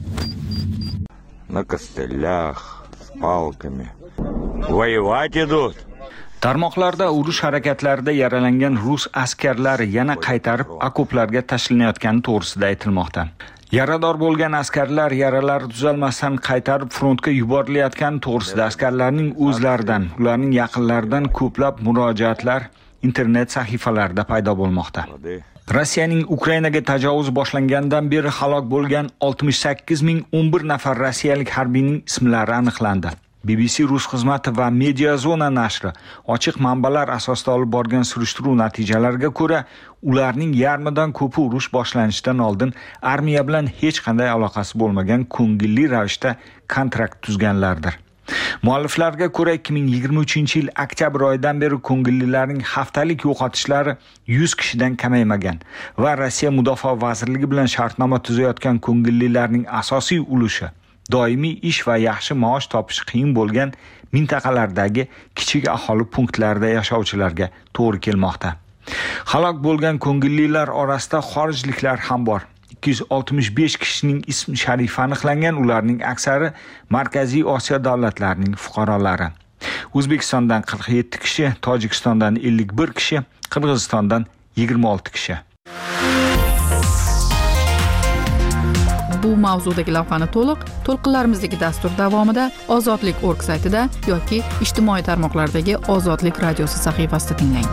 На костылях, с палками. Воевать идут. Tarmoqlarda urush harakatlarida yaralangan rus askarlari yana qaytarib okoplarga tashlanayotgani to'g'risida aytilmoqda. Yarador bo'lgan askarlar yaralari tuzalmasdan qaytarib frontga yuborilayotgani to'g'risida askarlarning o'zlaridan, ularning yaqinlaridan ko'plab murojaatlar internet sahifalarida paydo bo'lmoqda. Rossiyaning Ukrainaga tajovuz boshlangandan beri halok bo'lgan oltmish sakkiz ming o'n bir nafar rossiyalik harbiyning ismlari aniqlandi. B B C rus xizmati va Mediazona nashri ochiq manbalar asosida olib borgan surishtiruv natijalariga ko'ra, ularning yarmidan ko'pi urush boshlanishidan oldin armiya bilan hech qanday aloqasi bo'lmagan ko'ngilli ravishda kontrakt tuzganlardir. Mualliflarga ko'ra, ikki ming yigirma uchinchi yil oktyabr oyidan beri ko'ngillilarning haftalik yo'qotishlari yuz kishidan kamaymagan va Rossiya Mudofaa vazirligi bilan shartnoma tuzayotgan ko'ngillilarning asosiy ulushi doimiy ish va yaxshi maosh topish qiyin bo'lgan mintaqalardagi kichik aholi punktlarida yashovchilarga to'g'ri kelmoqda. Halok bo'lgan ko'ngillilar orasida xorijliklar ham bor. ikki yuz oltmish besh kishining ism sharifi aniqlangan, ularning aksari Markaziy Osiyo davlatlarining fuqarolari. O'zbekistondan qirq yetti kishi, Tojikistondan ellik bir kishi, Qirg'izistondan yigirma olti kishi. Bu mavzudagi lavhani to'liq to'lqinlarimizdagi dastur davomida Ozodlik nokta org saytida yoki ijtimoiy tarmoqlardagi Ozodlik radiosi sahifasida tinglang.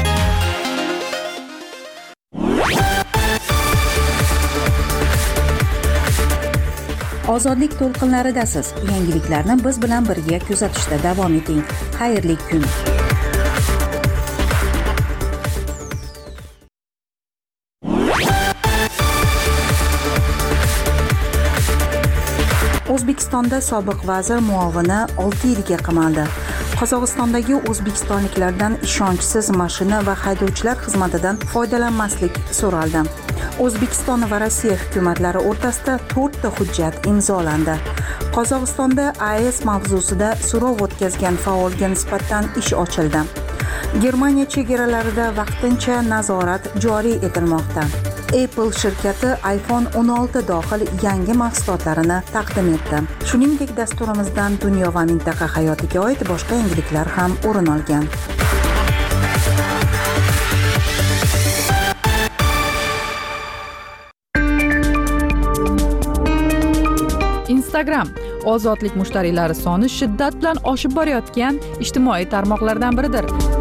Ozodlik to'lqinlaridasiz. Yangiliklarni biz bilan birga kuzatishda davom eting. Xayrli kun. O'zbekistonda sobiq vazir muovini olti yilga qamaldi. Qozog'istondagi o'zbekistonliklardan ishonchsiz mashina va haydovchilar xizmatidan foydalanmaslik so'raldi. O'zbekiston va Rossiya hukumatlari o'rtasida to'rtta hujjat imzolandi. Qozog'istonda A E S mavzusida so'rov o'tkazgan faolga nisbatan ish ochildi. Germaniya chegaralarida vaqtincha nazorat joriy etilmoqda. Apple shirkati iPhone o'n olti dohil yangi mahsulotlarini taqdim etdi. Shuningdek, dasturimizdan dunyo va mintaqa hayotiga oid boshqa yangiliklar ham o'rin olgan. Instagram ozodlik mushtariylari soni shiddat bilan oshib borayotgan ijtimoiy tarmoqlardan biridir.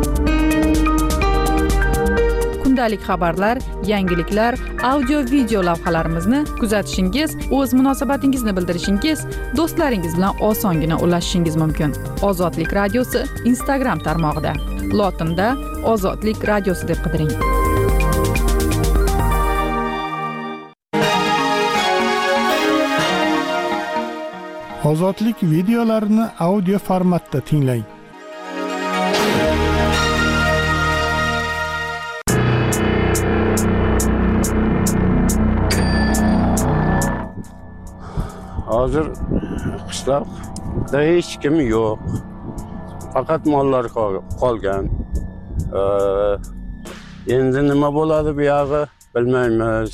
Kundalik xabarlar, yangiliklar, audio video lavhalarimizni kuzatishingiz, o'z munosabatingizni bildirishingiz, do'stlaringiz bilan osongina ulashishingiz mumkin. Ozodlik radiosi Instagram tarmog'ida. Lotinda Ozodlik radiosi deb qidiring. Ozodlik videolarini audio formatda tinglang. Hozir qishloqda hech kim yo'q. Faqat mollar qolgan. Endi nima bo'ladi bu yog'i bilmaymiz.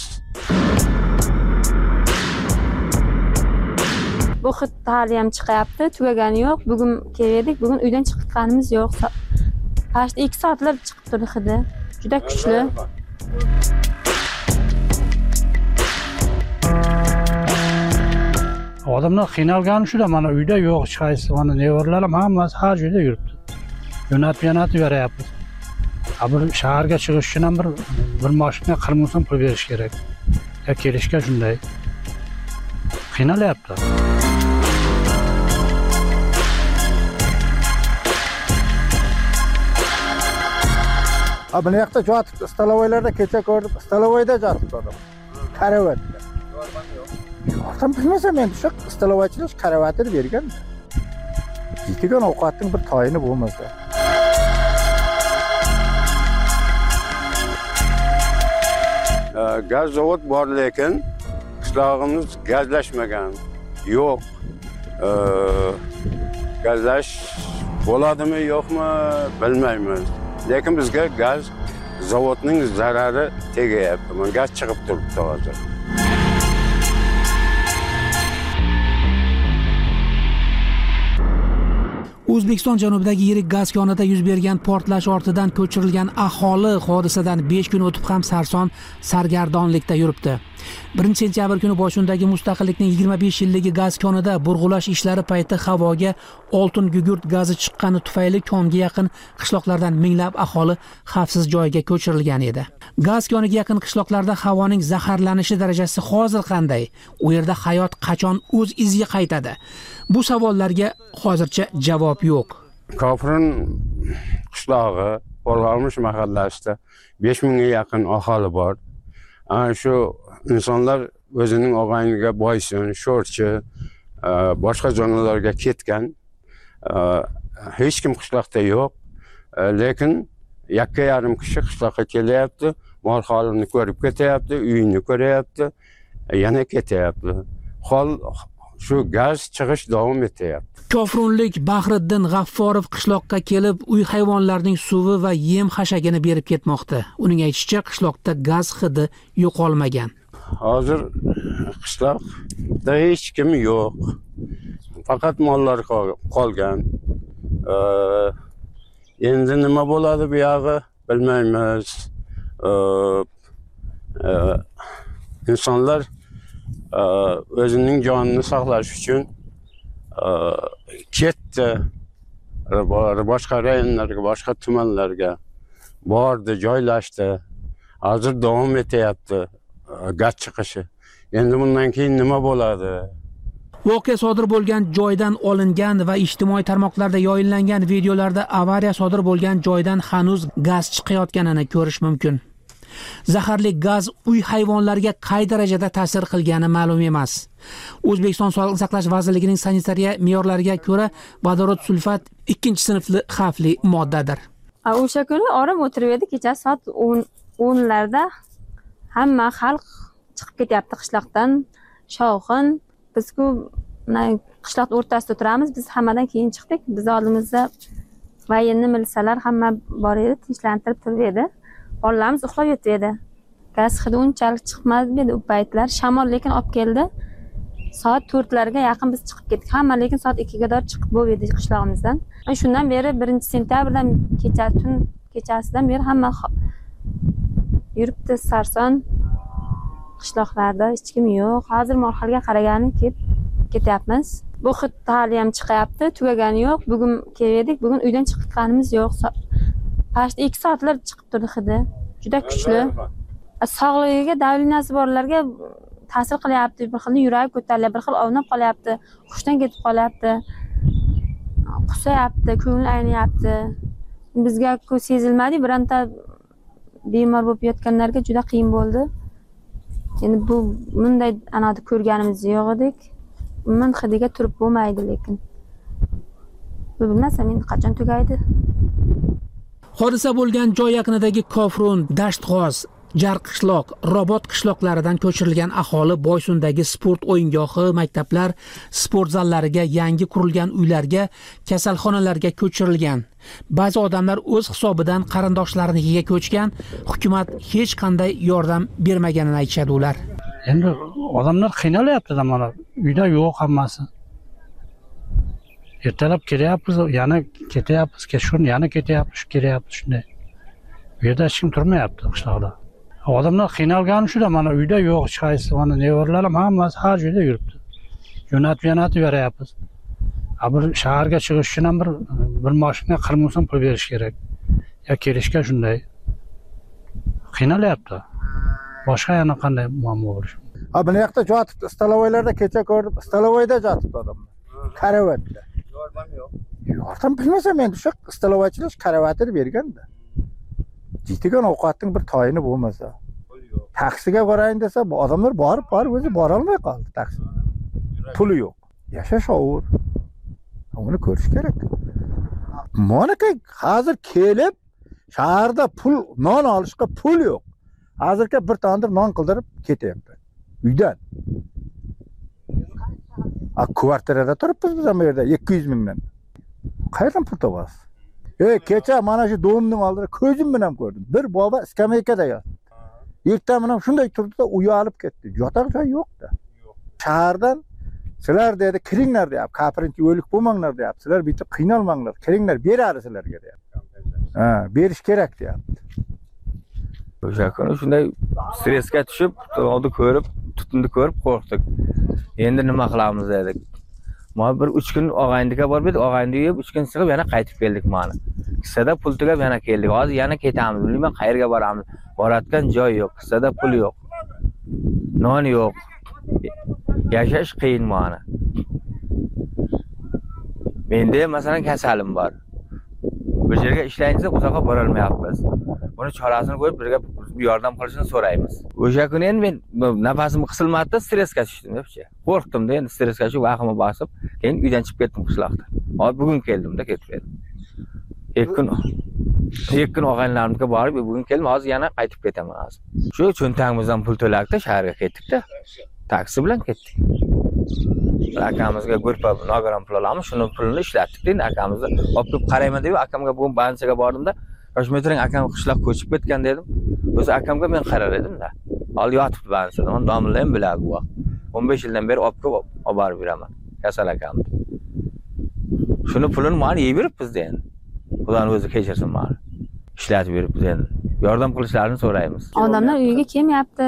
Bu xit hali ham chiqyapti, tugagani yo'q. Bugun keldik, bugun uydan chiqqanimiz yo'q. Past ikki soatlar chiqib turdi hidi. Juda kuchli. Odamlar qiynalgani shuda, mana uyda yo'q, hech qaysi, mana nevaralarim hammasi har joyda yuribdi. Yo'natib-yo'natib beryapmiz. Bir shaharga chiqish uchun ham bir bir mashina qirq ming so'm pul berish kerak. Ya kelishga shunday. Qiynalyapti. Ha, bu yoqda jotib, stalovoylarda kecha ko'rdim, stalovoyda jotib turdim. Karavatda. Ortam bilmasam men shu stalovoychilar karavatini bergan. Yetigan ovqatning bir tayini bo'lmasa. Gaz zavod bor, lekin qishlog'imiz gazlashmagan. Yo'q. Gazlash bo'ladimi, yo'qmi bilmaymiz. Lekin bizga gaz zavodning zarari tegayapti. Men gaz chiqib turibdi hozir. O'zbekiston janubidagi yirik gaz konida yuz bergan portlash ortidan ko'chirilgan aholi hodisadan besh kun o'tib ham sarson sargardonlikda yuribdi. birinchi sentyabr kuni boshundagi mustaqillikning yigirma besh yilligi gaz konida burg'ulash ishlari payti havoga oltin gugurt gazi chiqqani tufayli konga yaqin qishloqlardan minglab aholi xavfsiz joyga ko'chirilgan edi. Gaz koniga yaqin qishloqlarda havoning zaharlanishi darajasi hozir qanday? U yerda hayot qachon o'z iziga qaytadi? Bu savollarga hozircha javob yo'q. Kofrin qishlog'i, Qo'rg'olmish mahallasida besh mingga yaqin aholi bor. Ana shu insonlar o'zining og'ayniga boysun, sho'rchi, boshqa zonalarga ketgan. Hech kim qishloqda yo'q. Lekin yakka yarim kishi qishloqqa kelyapti, mol holini ko'rib ketyapti, uyini ko'ryapti, yana ketyapti. Hol shu gaz chiqish davom etyapti. Kofrunlik Bahriddin G'afforov qishloqqa kelib, uy hayvonlarining suvi va yem xashagini berib ketmoqda. Uning aytishicha, qishloqda gaz hidi yo'qolmagan. Hozir qishloqda hech kim yo'q. Faqat mollar qolgan. Endi nima bo'ladi bu yog'i bilmaymiz. İnsanlar o'zining jonini saqlash uchun ketdi. Boshqa rayonlarga, boshqa tumanlarga bordi, joylashdi. Hozir davom etyapti gaz chiqishi. Endi bundan keyin nima bo'ladi? Voqea sodir bo'lgan joydan olingan va ijtimoiy tarmoqlarda yoyinlangan videolarda avariya sodir bo'lgan joydan hanuz gaz chiqayotganini ko'rish mumkin. Zaharli gaz uy hayvonlariga qay darajada ta'sir qilgani ma'lum emas. O'zbekiston Sog'liqni saqlash vazirligining sanitariya me'yorlariga ko'ra, vodorod sulfat ikkinchi sinfli xavfli moddadir. O'sha kuni orom o'tirib edi, kecha soat o'nlarda hamma xalq chiqib ketyapti qishloqdan, shovqin. Biz-ku qishloq o'rtasida turamiz, biz hammadan keyin chiqdik. Biz oldimizda voyenni militsiyalar hamma bor edi, tinchlantirib turib edi. Bolalarimiz uxlab yotib edi. Gaz hidi unchalik chiqmadi edi u paytlar. Shamol lekin olib keldi. Soat to'rtlarga yaqin biz chiqib ketdik. Hamma lekin soat ikkiga qadar chiqib bo'ldi qishlog'imizdan. Shundan beri birinchi sentyabrdan kecha tun kechasidan beri hamma yuribdi sarson. Qishloqlarda hech kim yo'q. Hozir Morxalga qaragani kelib ketyapmiz. Bu xit hali ham chiqyapti, tugagani yo'q. Bugun keldik, bugun uydan chiqqanimiz yo'q. Pashta ikki soatlar chiqib turdi hidi. Juda kuchli. Sog'ligiga davlinasi borlarga ta'sir qilyapti. Bir xil yuragi ko'tariladi, bir xil ovnab qolyapti, hushdan ketib qolyapti. Qusayapti, ko'ngli aynayapti. Bizga ku sezilmadi, biranta bemor bo'lib yotganlarga juda qiyin bo'ldi. Endi bu bunday anada ko'rganimiz yo'q edik. Umuman hidiga turib bo'lmaydi lekin. Bu bilmasam endi qachon tugaydi. Hodisa bo'lgan joy yaqinidagi Kofrun, Dashtg'oz, Jarqishloq, Robot qishloqlaridan ko'chirilgan aholi Boysundagi sport o'yingohi, maktablar, sport zallariga, yangi qurilgan uylarga, kasalxonalarga ko'chirilgan. Ba'zi odamlar o'z hisobidan qarindoshlariga ko'chgan, hukumat hech qanday yordam bermaganini aytishadi ular. Endi odamlar qiynalyapti-da, mana uyda yo'q hammasi. Ertalab kelyapmiz, yana ketyapmiz, kechqurun yana ketyapmiz, kelyapmiz shunday. Bu yerda hech kim turmayapti qishloqda. Odamlar qiynalgani shuda, mana uyda yo'q, hech qaysi, mana nevaralarim hammasi har joyda yuribdi. Jo'natib-jo'natib beryapmiz. Bir shaharga chiqish uchun ham bir bir mashina qirq ming so'm pul berish kerak. Ya kelishga shunday. Qiynalyapti. Boshqa yana qanday muammo bo'lishi? Ha, bu yoqda yotibdi, stalovoylarda kecha ko'rdim, stalovoyda yotibdi odamlar. Karavatda. Yordam yo'q. Yordam bilmasam endi shu stalovoychilar karavatini berganda. Jitigan ovqatning bir tayini bo'lmasa. Taksiga borayin desa, bu odamlar borib, borib o'zi bora olmay qoldi taksiga. Puli yo'q. Yashash og'ir. Uni ko'rish kerak. Monaka hozir kelib shaharda pul non olishga pul yo'q. Hozirga bir tandir non qildirib ketyapti. Uydan. A kvartirada turibmiz biz ham yerda ikki yuz mingdan. Qayerdan pul topasiz? Ey, kecha mana shu domning oldida ko'zim bilan ko'rdim. Bir bobo iskameykada yotdi. Erta bilan shunday turdi-da, uyalib ketdi. Yotar joy yo'q-da. Shahardan sizlar dedi, kiringlar deyapti. Kapirinchi o'lik bo'lmanglar deyapti. Sizlar bitib qiynalmanglar, kiringlar beradi sizlarga deyapti. Ha, berish kerak deyapti. O'sha kuni shunday stressga tushib, oldi ko'rib, tutunni ko'rib qo'rqdik. Endi nima qilamiz dedik. Mana bir uch kun og'ayniga borib edik, og'ayni yeb uch kun chiqib yana qaytib keldik mana. Qissada pul tugab yana keldik. Hozir yana ketamiz. Bilmayman qayerga boramiz. Boratgan joy yo'q, qissada pul yo'q. Non yo'q. Yashash qiyin mana. Menda masalan kasalim bor. Bir yerga ishlayinsa, uzoqqa bora olmayapmiz. Buni chorasini qo'yib, birga yordam qilishini so'raymiz. O'sha kuni endi men nafasim qisilmadi, stressga tushdim debchi. Qo'rqdim-da, endi stressga tushib, vahima bosib, keyin uydan chiqib ketdim qishloqda. Hozir bugun keldim-da, ketib keldim. ikki kun ikki kun og'aynilarimga borib, bugun keldim, hozir yana qaytib ketaman hozir. Shu cho'ntagimizdan pul to'lakda shaharga ketdik-da. Taksi bilan ketdik. Akamizga ko'rpa nogaron pul olamiz, shuni pulini ishlatdik. Endi akamizni olib kelib qarayman deb, akamga bugun banchaga bordim-da, Toshmetring akam qishloq ko'chib ketgan dedim. O'zi akamga men qarar edim-da. Hali yotibdi banchada. Men domla ham biladi bu. o'n besh yildan beri olib kelib olib borib beraman. Kasal akamni. Shuni pulini mana yeb beribmiz endi. Xudoning o'zi kechirsin meni. Ishlatib beribmiz endi. Yordam qilishlarini so'raymiz. Odamlar uyiga kelmayapti.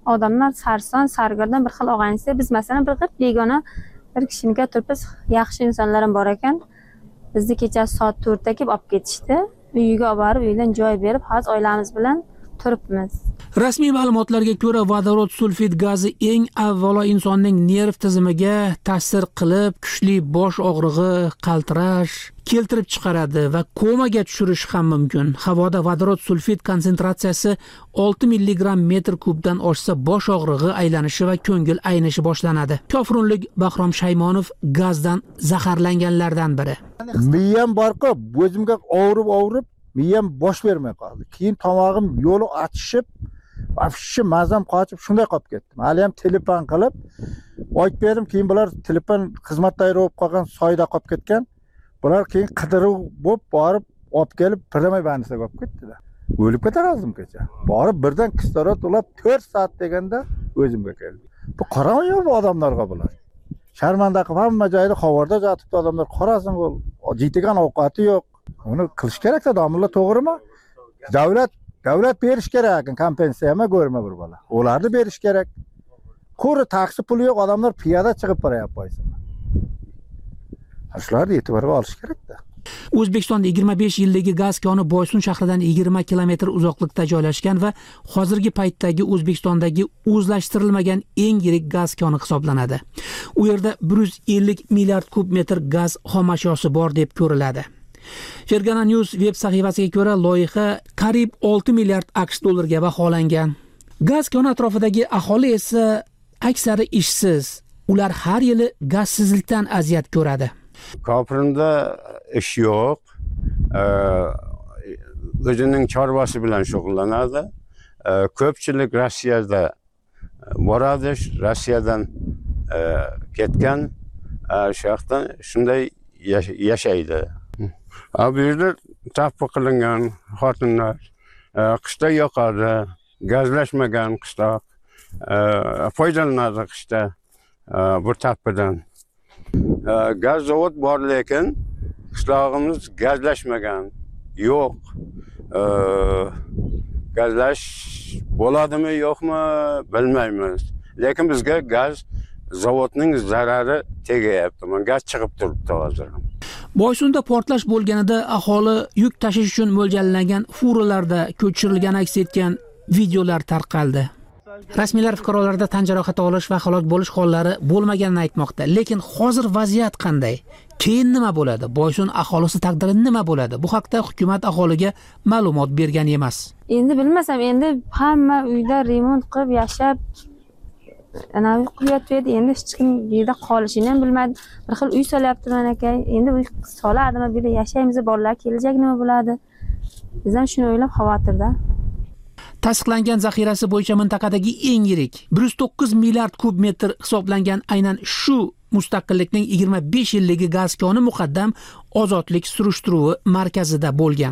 odamlar sarson sargardon bir xil og'aynisda biz masalan bir qilib begona bir kishiniga turibmiz, yaxshi insonlar ham bor ekan. Bizni kechasi soat to'rtda kelib olib ketishdi. Uyiga olib borib, uydan joy berib, hozir oilamiz bilan turibmiz. Rasmiy ma'lumotlarga ko'ra, vodorod sulfid gazi eng avvalo insonning nerv tizimiga ta'sir qilib, kuchli bosh og'rig'i, qaltirash keltirib chiqaradi va komaga tushirishi ham mumkin. Havoda vodorod sulfid konsentratsiyasi olti milligramm metr kubdan oshsa bosh og'rig'i, aylanishi va ko'ngil aynishi boshlanadi. Kofrunlik Bahrom Shaymonov gazdan zaharlanganlardan biri. Miyam borqa, o'zimga og'rib-og'rib, miyam bosh bermay qoldi. Keyin tomog'im yo'li achishib, afshi mazam qochib shunday qolib ketdim. Hali ham telefon qilib aytib berdim, keyin bular telefon xizmatdagi bo'lib qolgan soyda qolib ketgan. Bular keyin qidiruv bo'lib borib olib kelib piramay bandisaga olib ketdilar. O'lib ketardim kecha. Borib birdan kislorod ulab to'rt soat deganda o'zimga keldi. Bu qarang bu odamlarga bular. Sharmanda qilib hamma joyda xavorda yotibdi odamlar, qarasin bu jiytigan ovqati yo'q. Uni qilish kerak-da, domla to'g'rimi? Davlat davlat berish kerak, kompensiyami ko'rma bir bola. Ularni berish kerak. Ko'ri taksi puli yo'q, odamlar piyoda chiqib borayapti qo'ysin. Shularni e'tiborga olish kerak-da. O'zbekistonda yigirma besh yildagi gaz koni Boysun shahridan yigirma kilometr uzoqlikda joylashgan va hozirgi paytdagi O'zbekistondagi o'zlashtirilmagan eng yirik gaz koni hisoblanadi. U yerda bir yuz ellik milliard kub metr gaz xom ashyosi bor deb ko'riladi. Fergana News web sahifasiga ko'ra, loyiha qariyb olti milliard AQSh dollariga baholangan. Gaz koni atrofidagi aholi esa aksari ishsiz. Ular har yili gazsizlikdan aziyat ko'radi. Ko'prinda ish yo'q. O'zining chorvasi bilan shug'ullanadi. Ko'pchilik Rossiyada boradi, Rossiyadan ketgan, shu yoqdan shunday yashaydi. Bu yerda tafbi qilingan xotinlar qishda yoqadi, gazlashmagan qishda foydalanadi qishda bu tafbidan. Gaz zavod bor, lekin qishlog'imiz gazlashmagan, yo'q. Gazlash bo'ladimi, yo'qmi bilmaymiz. Lekin bizga gaz zavodning zarari tegayapti. Gaz chiqib turibdi hozir. Boysunda portlash bo'lganida aholi yuk tashish uchun mo'ljallangan furalarda ko'chirilgani aks etgan videolar tarqaldi. Rasmiylar fuqarolarda tan jarohati olish va halok bo'lish hollari bo'lmaganini aytmoqda. Lekin hozir vaziyat qanday? Keyin nima bo'ladi? Boysun aholisi taqdiri nima bo'ladi? Bu haqda hukumat aholiga ma'lumot bergan emas. Endi bilmasam, endi hamma uyda remont qilib yashab ana uy quryapti, endi hech kim bu yerda qolishini ham bilmadi. Bir xil uy solyaptiman aka. Endi uy soladimi, bu yerda yashaymiz, bolalar kelajak nima bo'ladi? Biz ham shuni o'ylab xavotirda. Tasdiqlangan zaxirasi bo'yicha mintaqadagi eng yirik bir yuz to'qqiz milliard kub metr hisoblangan aynan shu mustaqillikning yigirma besh yilligi gaz koni muqaddam ozodlik surishtiruvi markazida bo'lgan.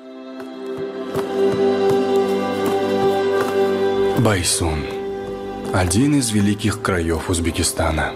Байсун – один из великих краев Узбекистана.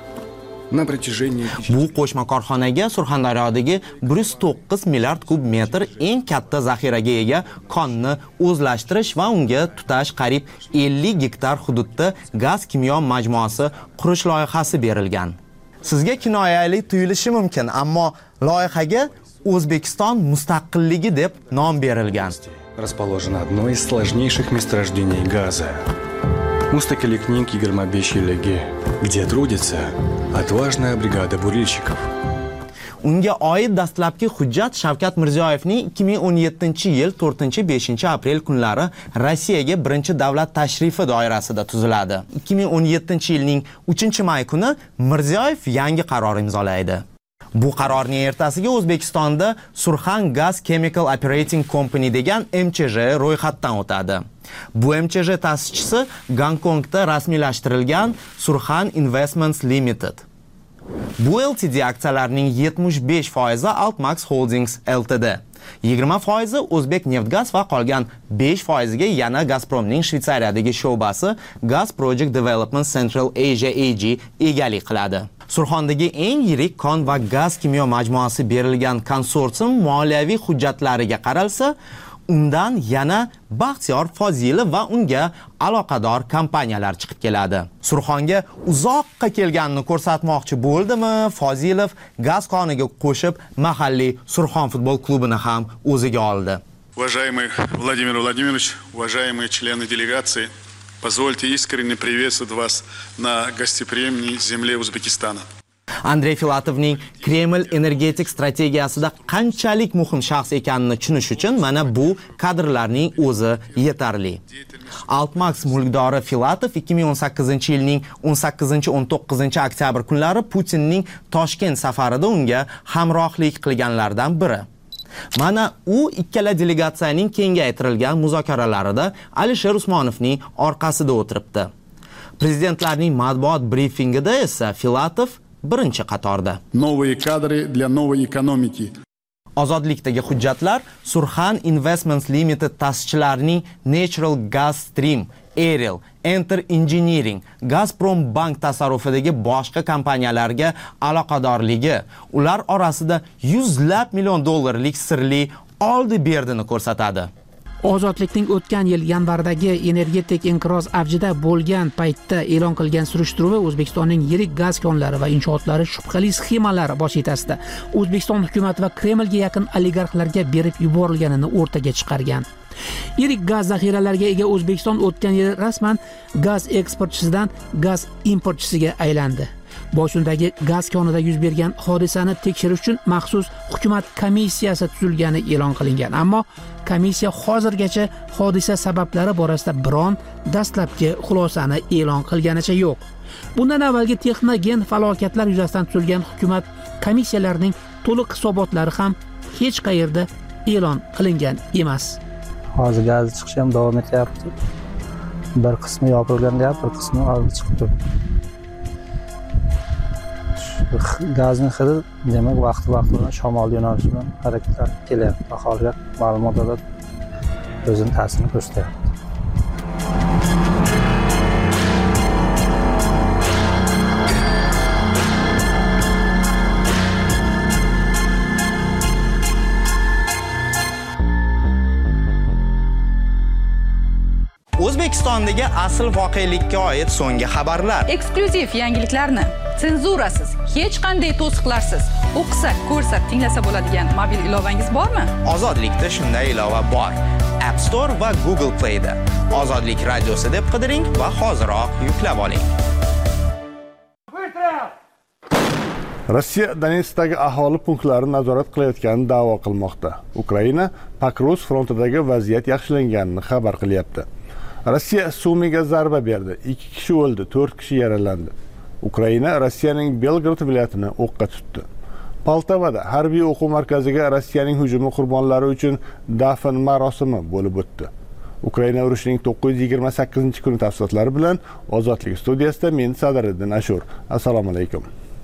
Bu qo'shma korxonaga Surxondaryodagi bir yuz to'qqiz milliard kub metr eng katta zaxiraga ega konni o'zlashtirish va unga tutash qariyb ellik gektar hududda gaz kimyo majmuasi qurish loyihasi berilgan. Sizga kinoyali tuyulishi mumkin, ammo loyihaga O'zbekiston mustaqilligi deb nom berilgan. Расположено одно из сложнейших месторождений газа. Мустакиликник yigirma besh yilligi, где трудится отважная бригада бурильщиков. Unga oid dastlabki hujjat Shavkat Mirziyoyevning ikki ming o'n yettinchi yil to'rtinchi beshinchi aprel kunlari Rossiyaga birinchi davlat tashrifi doirasida tuziladi. ikki ming o'n yettinchi yilning uchinchi may kuni Mirziyoyev yangi qaror imzolaydi. Bu qarorning ertasiga O'zbekistonda Surxan Gas Chemical Operating Company degan M Ch J ro'yxatdan o'tadi. Bu M Ch J ta'sischisi Gonkongda rasmiylashtirilgan Surxan Investments Limited. Bu L T D aksiyalarining yetmish besh foizi Altmax Holdings L T D, yigirma foizi O'zbek Neftgaz va qolgan besh foiziga yana Gazpromning Shveysariyadagi sho'basi Gas Project Development Central Asia A G egalik qiladi. Surxondagi eng yirik kon va gaz kimyo majmuasi berilgan konsorsium moliyaviy hujjatlariga qaralsa, undan yana Baxtiyor Fozilov va unga aloqador kompaniyalar chiqib keladi. Surxonga uzoqqa kelganini ko'rsatmoqchi bo'ldimi, Fozilov gaz qoniga qo'shib mahalliy Surxon futbol klubini ham o'ziga oldi. Уважаемый Владимир Владимирович, уважаемые члены делегации, позвольте искренне приветствовать вас на гостеприимной земле Узбекистана. Andrey Filatovning Kreml energetik strategiyasida qanchalik muhim shaxs ekanini tushunish uchun mana bu kadrlarning o'zi yetarli. Altmax mulkdori Filatov ikki ming o'n sakkizinchi yilning o'n sakkizinchi o'n to'qqizinchi oktyabr kunlari Putinning Toshkent safarida unga hamrohlik qilganlardan biri. Mana u ikkala delegatsiyaning kengaytirilgan muzokaralarida Alisher Usmonovning orqasida o'tiribdi. Prezidentlarning matbuot brifingida esa Filatov birinchi qatorda. Новые кадры для новой экономики. Ozodlikdagi hujjatlar Surxan Investments Limited ta'sischilarining Natural Gas Stream, Aerial, Enter Engineering, Gazprom Bank tasarrufidagi boshqa kompaniyalarga aloqadorligi, ular orasida yuzlab million dollarlik sirli oldi-berdini ko'rsatadi. Ozodlikning o'tgan yil yanvardagi energetik inqiroz avjida bo'lgan paytda e'lon qilgan surishtiruvi O'zbekistonning yirik gaz konlari va inshootlari shubhali sxemalar vositasida O'zbekiston hukumati va Kremlga yaqin oligarxlarga berib yuborilganini o'rtaga chiqargan. Yirik gaz zaxiralariga ega O'zbekiston o'tgan yil rasman gaz eksportchisidan gaz importchisiga aylandi. Boysundagi gaz konida yuz bergan hodisani tekshirish uchun maxsus hukumat komissiyasi tuzilgani e'lon qilingan, ammo komissiya hozirgacha hodisa sabablari borasida biron dastlabki xulosani e'lon qilganicha yo'q. Bundan avvalgi texnogen falokatlar yuzasidan tuzilgan hukumat komissiyalarining to'liq hisobotlari ham hech qayerda e'lon qilingan emas. Hozir gaz chiqishi ham davom etyapti. Bir qismi yopilgan, bir qismi hozir chiqib turibdi. Gazning hidi demak vaqti-vaqti bilan shamol yo'nalishi bilan harakatlar kelyapti. Aholiga ma'lumotlar o'zining ta'sirini ko'rsatyapti. O'zbekistondagi asl voqelikka oid so'nggi xabarlar. Eksklyuziv yangiliklarni senzurasiz, hech qanday to'siqlarsiz o'qisak, ko'rsak, tinglasa bo'ladigan mobil ilovangiz bormi? Ozodlikda shunday ilova bor. App Store va Google Play da. Ozodlik radiosi deb qidiring va hoziroq yuklab oling. Rossiya Donetskdagi aholi punktlarini nazorat qilayotganini da'vo qilmoqda. Ukraina Pakros frontidagi vaziyat yaxshilanganini xabar qilyapti. Rossiya Sumiga zarba berdi. ikki kishi o'ldi, to'rt kishi yaralandi. Ukraina Rossiyaning Belgrad viloyatini o'qqa tutdi. Poltavada harbiy o'quv markaziga Rossiyaning hujumi qurbonlari uchun dafn marosimi bo'lib o'tdi. Ukraina urushining to'qqiz yuz yigirma sakkizinchi kuni tafsilotlari bilan Ozodlik studiyasida men Sadariddin Ashur. Assalomu alaykum.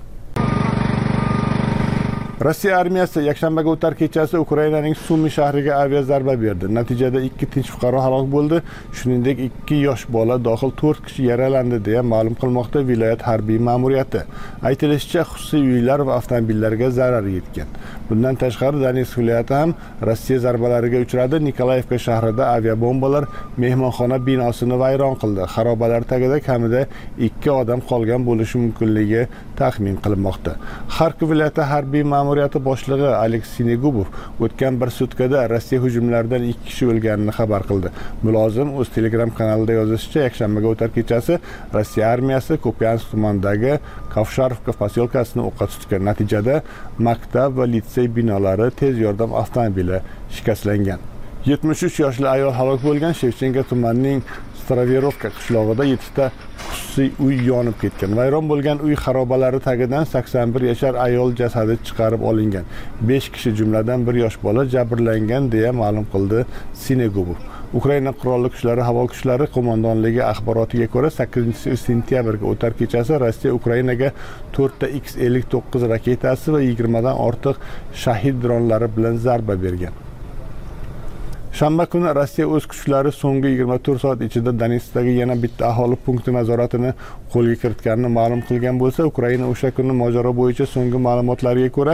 Rossiya armiyasi yakshanbaga o'tar kechasi Ukrainaning Sumi shahriga avia zarba berdi. Natijada ikki tinch fuqaro halok bo'ldi, shuningdek ikki yosh bola dohil to'rt kishi yaralandi deya ma'lum qilmoqda viloyat harbiy ma'muriyati. Aytilishicha, xususiy uylar va avtomobillarga zarar yetgan. Bundan tashqari Donetsk viloyati ham Rossiya zarbalariga uchradi. Nikolayevka shahrida avia bombalar mehmonxona binosini vayron qildi. Xarobalar tagida kamida ikki odam qolgan bo'lishi mumkinligi taxmin qilinmoqda. Xarkov viloyati harbiy ma'muriyati boshlig'i Aleksey Sinegubov o'tgan bir sutkada Rossiya hujumlaridan ikki kishi o'lganini xabar qildi. Mulozim o'z Telegram kanalida yozishicha, yakshanbaga o'tar kechasi Rossiya armiyasi Kupiansk tumanidagi Kovsharovka posyolkasini o'qqa tutgan. Natijada maktab va litsey binolari, tez yordam avtomobili shikastlangan. yetmish uch yoshli ayol halok bo'lgan. Shevchenka tumanining Staroverovka qishlog'ida yettita xususiy uy yonib ketgan. Vayron bo'lgan uy xarobalari tagidan sakson bir yashar ayol jasadi chiqarib olingan. besh kishi jumladan bir yosh bola jabrlangan deya ma'lum qildi Sinegubov. Ukraina qurolli kuchlari havo kuchlari qo'mondonligi axborotiga ko'ra, sakkizinchi sentyabrga o'tar kechasi Rossiya Ukrainaga to'rtta X ellik to'qqiz raketasi va yigirmadan ortiq shahid dronlari bilan zarba bergan. Shanba kuni Rossiya o'z kuchlari so'nggi yigirma to'rt soat ichida Donetskdagi yana bitta aholi punkti nazoratini qo'lga kiritganini ma'lum qilgan bo'lsa, Ukraina o'sha kuni mojaro bo'yicha so'nggi ma'lumotlarga ko'ra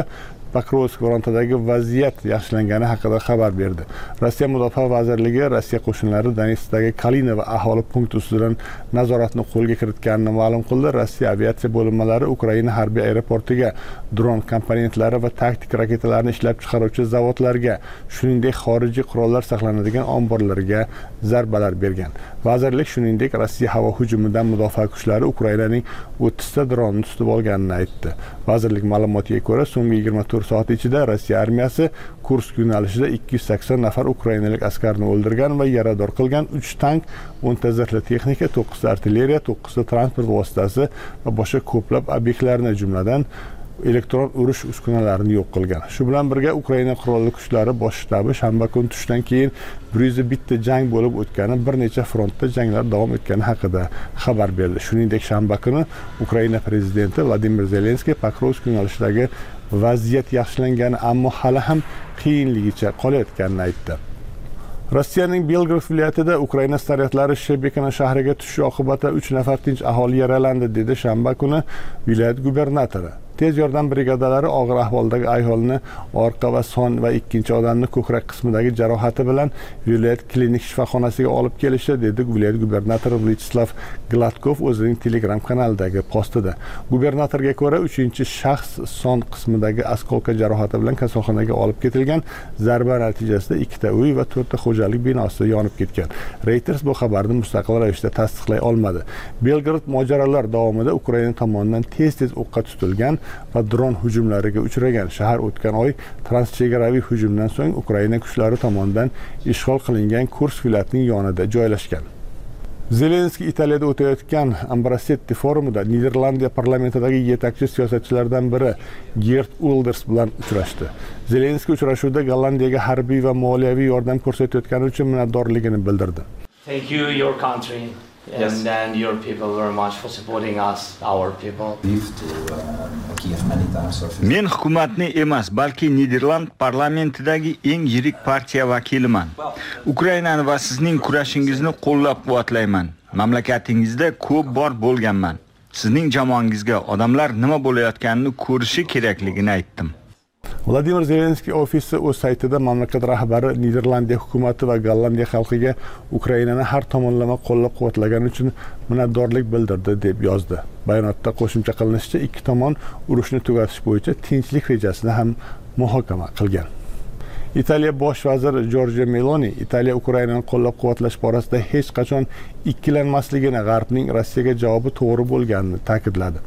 Pokrovsk frontidagi vaziyat yaxshilangani haqida xabar berdi. Rossiya Mudofaa vazirligi Rossiya qo'shinlari Donetskdagi Kalinovo aholi punkti ustidan nazoratni qo'lga kiritganini ma'lum qildi. Rossiya aviatsiya bo'linmalari Ukraina harbiy aeroportiga dron komponentlari va taktik raketalarni ishlab chiqaruvchi zavodlarga, shuningdek xorijiy qurollar saqlanadigan omborlarga zarbalar bergan. Vazirlik shuningdek Rossiya havo hujumidan mudofaa kuchlari Ukrainaning o'ttiz ta dronni tutib olganini aytdi. Vazirlik ma'lumotiga ko'ra, so'nggi yigirma to'rt soat ichida Rossiya armiyasi Kursk yo'nalishida ikki yuz sakson nafar ukrainalik askarni o'ldirgan va yarador qilgan uch tank, o'n ta zirhli texnika, to'qqiz ta artilleriya, to'qqiz ta transport vositasi va boshqa ko'plab obyektlarni, jumladan elektron urush uskunalarini yo'q qilgan. Shu bilan birga Ukraina qurolli kuchlari bosh shtabi shanba kuni tushdan keyin bir yuz bitta jang bo'lib o'tgani, bir necha frontda janglar davom etgani haqida xabar berdi. Shuningdek, shanba kuni Ukraina prezidenti Vladimir Zelenskiy Pokrovsk yo'nalishidagi vaziyat yaxshilangani, ammo hali ham qiyinligicha qolayotganini aytdi. Rossiyaning Belgorod viloyatida Ukraina snaryadlari Shebekina shahriga tushishi oqibatida uch nafar tinch aholi yaralandi, dedi shanba kuni viloyat gubernatori. Tez yordam brigadalari og'ir ahvoldagi ayolni orqa va son va ikkinchi odamni ko'krak qismidagi jarohati bilan viloyat klinik shifoxonasiga olib kelishdi, dedi viloyat gubernatori Vyacheslav Gladkov o'zining Telegram kanalidagi postida. Gubernatorga ko'ra, uchinchi shaxs son qismidagi askolka jarohati bilan kasalxonaga olib ketilgan. Zarba natijasida ikkita uy va to'rtta xo'jalik binosi yonib ketgan. Reuters bu xabarni mustaqil ravishda tasdiqlay olmadi. Belgorod mojarolar davomida Ukraina tomonidan tez-tez o'qqa tutilgan va dron hujumlariga uchragan. Shahar o'tgan oy transchegaraviy hujumdan so'ng Ukraina kuchlari tomonidan ishg'ol qilingan Kursk viloyatining yonida joylashgan. Zelenskiy Italiyada o'tayotgan Ambrosetti forumida Niderlandiya parlamentidagi yetakchi siyosatchilardan biri Geert Wilders bilan uchrashdi. Zelenskiy uchrashuvda Gollandiyaga harbiy va moliyaviy yordam ko'rsatayotgani uchun minnatdorligini bildirdi. Thank you, your country. And then your people very much for supporting us, our people. Men hukumatni emas, balki Niderland parlamentidagi eng yirik partiya vakiliman. Ukrainani va sizning kurashingizni qo'llab-quvvatlayman. Mamlakatingizda ko'p bor bo'lganman. Sizning jamoangizga odamlar nima bo'layotganini ko'rishi kerakligini aytdim. Vladimir Zelenskiy ofisi o'z saytida mamlakat rahbari Niderlandiya hukumati va Gollandiya xalqiga Ukrainani har tomonlama qo'llab-quvvatlagani uchun minnatdorlik bildirdi deb yozdi. Bayonotda qo'shimcha qilinishicha, ikki tomon urushni tugatish bo'yicha tinchlik rejasini ham muhokama qilgan. Italiya bosh vaziri Giorgia Meloni Italiya Ukrainani qo'llab-quvvatlash borasida hech qachon ikkilanmasligini, G'arbning Rossiyaga javobi to'g'ri bo'lganini ta'kidladi.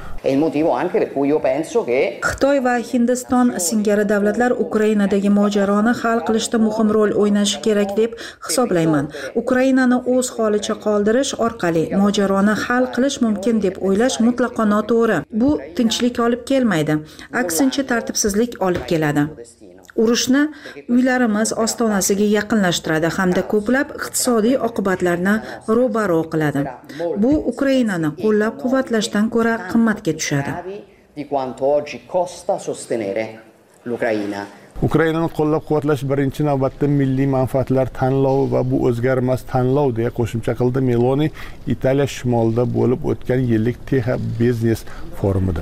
Xitoy va Hindiston singari davlatlar Ukrainadagi mojaroni hal qilishda muhim rol o'ynashi kerak deb hisoblayman. Ukrainani o'z holicha qoldirish orqali mojaroni hal qilish mumkin deb o'ylash mutlaqo noto'g'ri. Bu tinchlik olib kelmaydi, aksincha tartibsizlik olib keladi. Urushni uylarimiz ostonasiga yaqinlashtiradi hamda ko'plab iqtisodiy oqibatlarni ro'baro qiladi. Bu Ukrainani qo'llab-quvvatlashdan ko'ra qimmatga tushadi. Ukrainani qo'llab-quvvatlash birinchi navbatda milliy manfaatlar tanlovi va bu o'zgarmas tanlov, deya qo'shimcha qildi Meloni Italiya shimolida bo'lib o'tgan yillik Texa biznes forumida.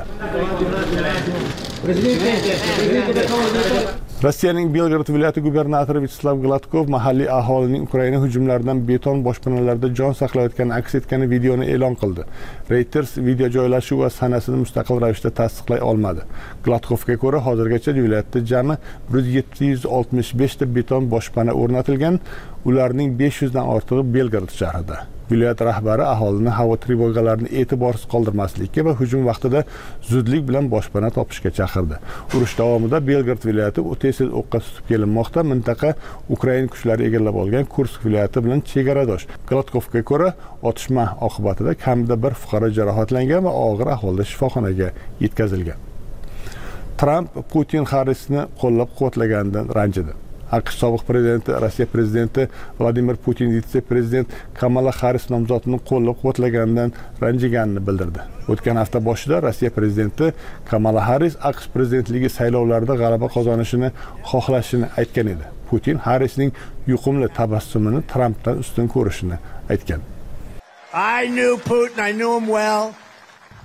Rossiyaning Belgorod viloyati gubernatori Vyacheslav Gladkov mahalliy aholining Ukraina hujumlaridan beton boshpanalarda jon saqlayotganini aks etgan videoni e'lon qildi. Reuters video joylashuv va sanasini mustaqil ravishda tasdiqlay olmadi. Gladkovga ko'ra, hozirgacha viloyatda jami bir ming yetti yuz oltmish besh ta beton boshpana o'rnatilgan, ularning besh yuz dan ortig'i Belgorod shahrida. Viloyat rahbari aholini havo trevogalarini e'tiborsiz qoldirmaslikka va hujum vaqtida zudlik bilan boshpana topishga chaqirdi. Urush davomida Belgorod viloyati tez-tez o'qqa tutib kelinmoqda. Mintaqa Ukraina kuchlari egallab olgan Kursk viloyati bilan chegaradosh. Gladkovga ko'ra, otishma oqibatida kamida bir fuqaro jarohatlangan va og'ir ahvolda shifoxonaga yetkazilgan. Tramp Putin Harrisni qo'llab-quvvatlaganidan ranjidi. AQSh sobiq prezidenti, Rossiya prezidenti Vladimir Putin vitse-prezident Kamala Harris nomzodini qo'llab-quvvatlaganidan ranjiganini bildirdi. O'tgan hafta boshida Rossiya prezidenti Kamala Harris AQSh prezidentligi saylovlarida g'alaba qozonishini xohlashini aytgan edi. Putin Harrisning yuqumli tabassumini Trampdan ustun ko'rishini aytgan. I knew Putin, I knew him well.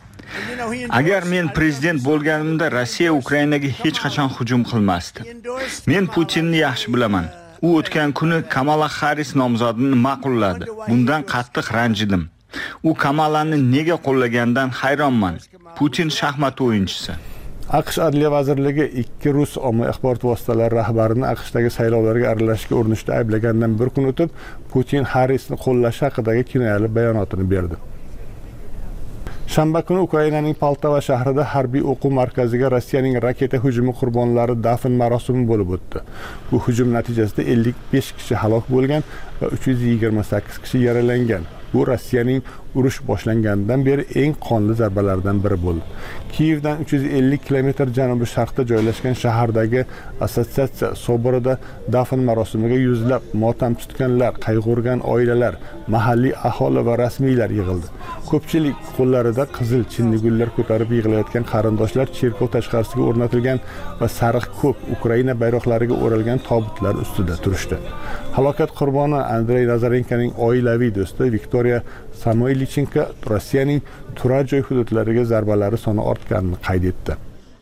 Agar men prezident bo'lganimda Rossiya Ukrainaga hech qachon hujum qilmasdi. Men Putinni yaxshi bilaman. U o'tgan kuni Kamala Harris nomzodini ma'qulladi. Bundan qattiq ranjidim. U Kamalani nega qo'llaganidan hayronman. Putin shaxmat o'yinchisi. AQSh Adliya vazirligi ikki rus ommaviy axborot vositalari rahbarini AQShdagi saylovlarga aralashishga urinishda ayblagandan bir kun o'tib, Putin Harrisni qo'llashi haqidagi kinoyali bayonotini berdi. Shanba kuni Ukrainaning Poltava shahrida harbiy o'quv markaziga Rossiyaning raketa hujumi qurbonlari dafn marosimi bo'lib o'tdi. Bu hujum natijasida ellik besh kishi halok bo'lgan va uch yuz yigirma sakkiz kishi yaralangan. Bu Rossiyaning urush boshlanganidan beri eng qonli zarbalardan biri bo'ldi. Kiyevdan uch yuz ellik kilometr janubi-sharqda joylashgan shahardagi assotsiatsiya soborida dafn marosimiga yuzlab motam tutganlar, qayg'urgan oilalar, mahalliy aholi va rasmiylar yig'ildi. Ko'pchilik qo'llarida qizil chinni gullar ko'tarib yig'layotgan qarindoshlar cherkov tashqarisiga o'rnatilgan va sariq ko'k Ukraina bayroqlariga o'ralgan tobutlar ustida turishdi. Halokat qurboni Andrey Nazarenkoning oilaviy do'sti Viktoriya Samoilichenko Rossiyaning turar joy hududlariga zarbalari soni ortganini qayd etdi.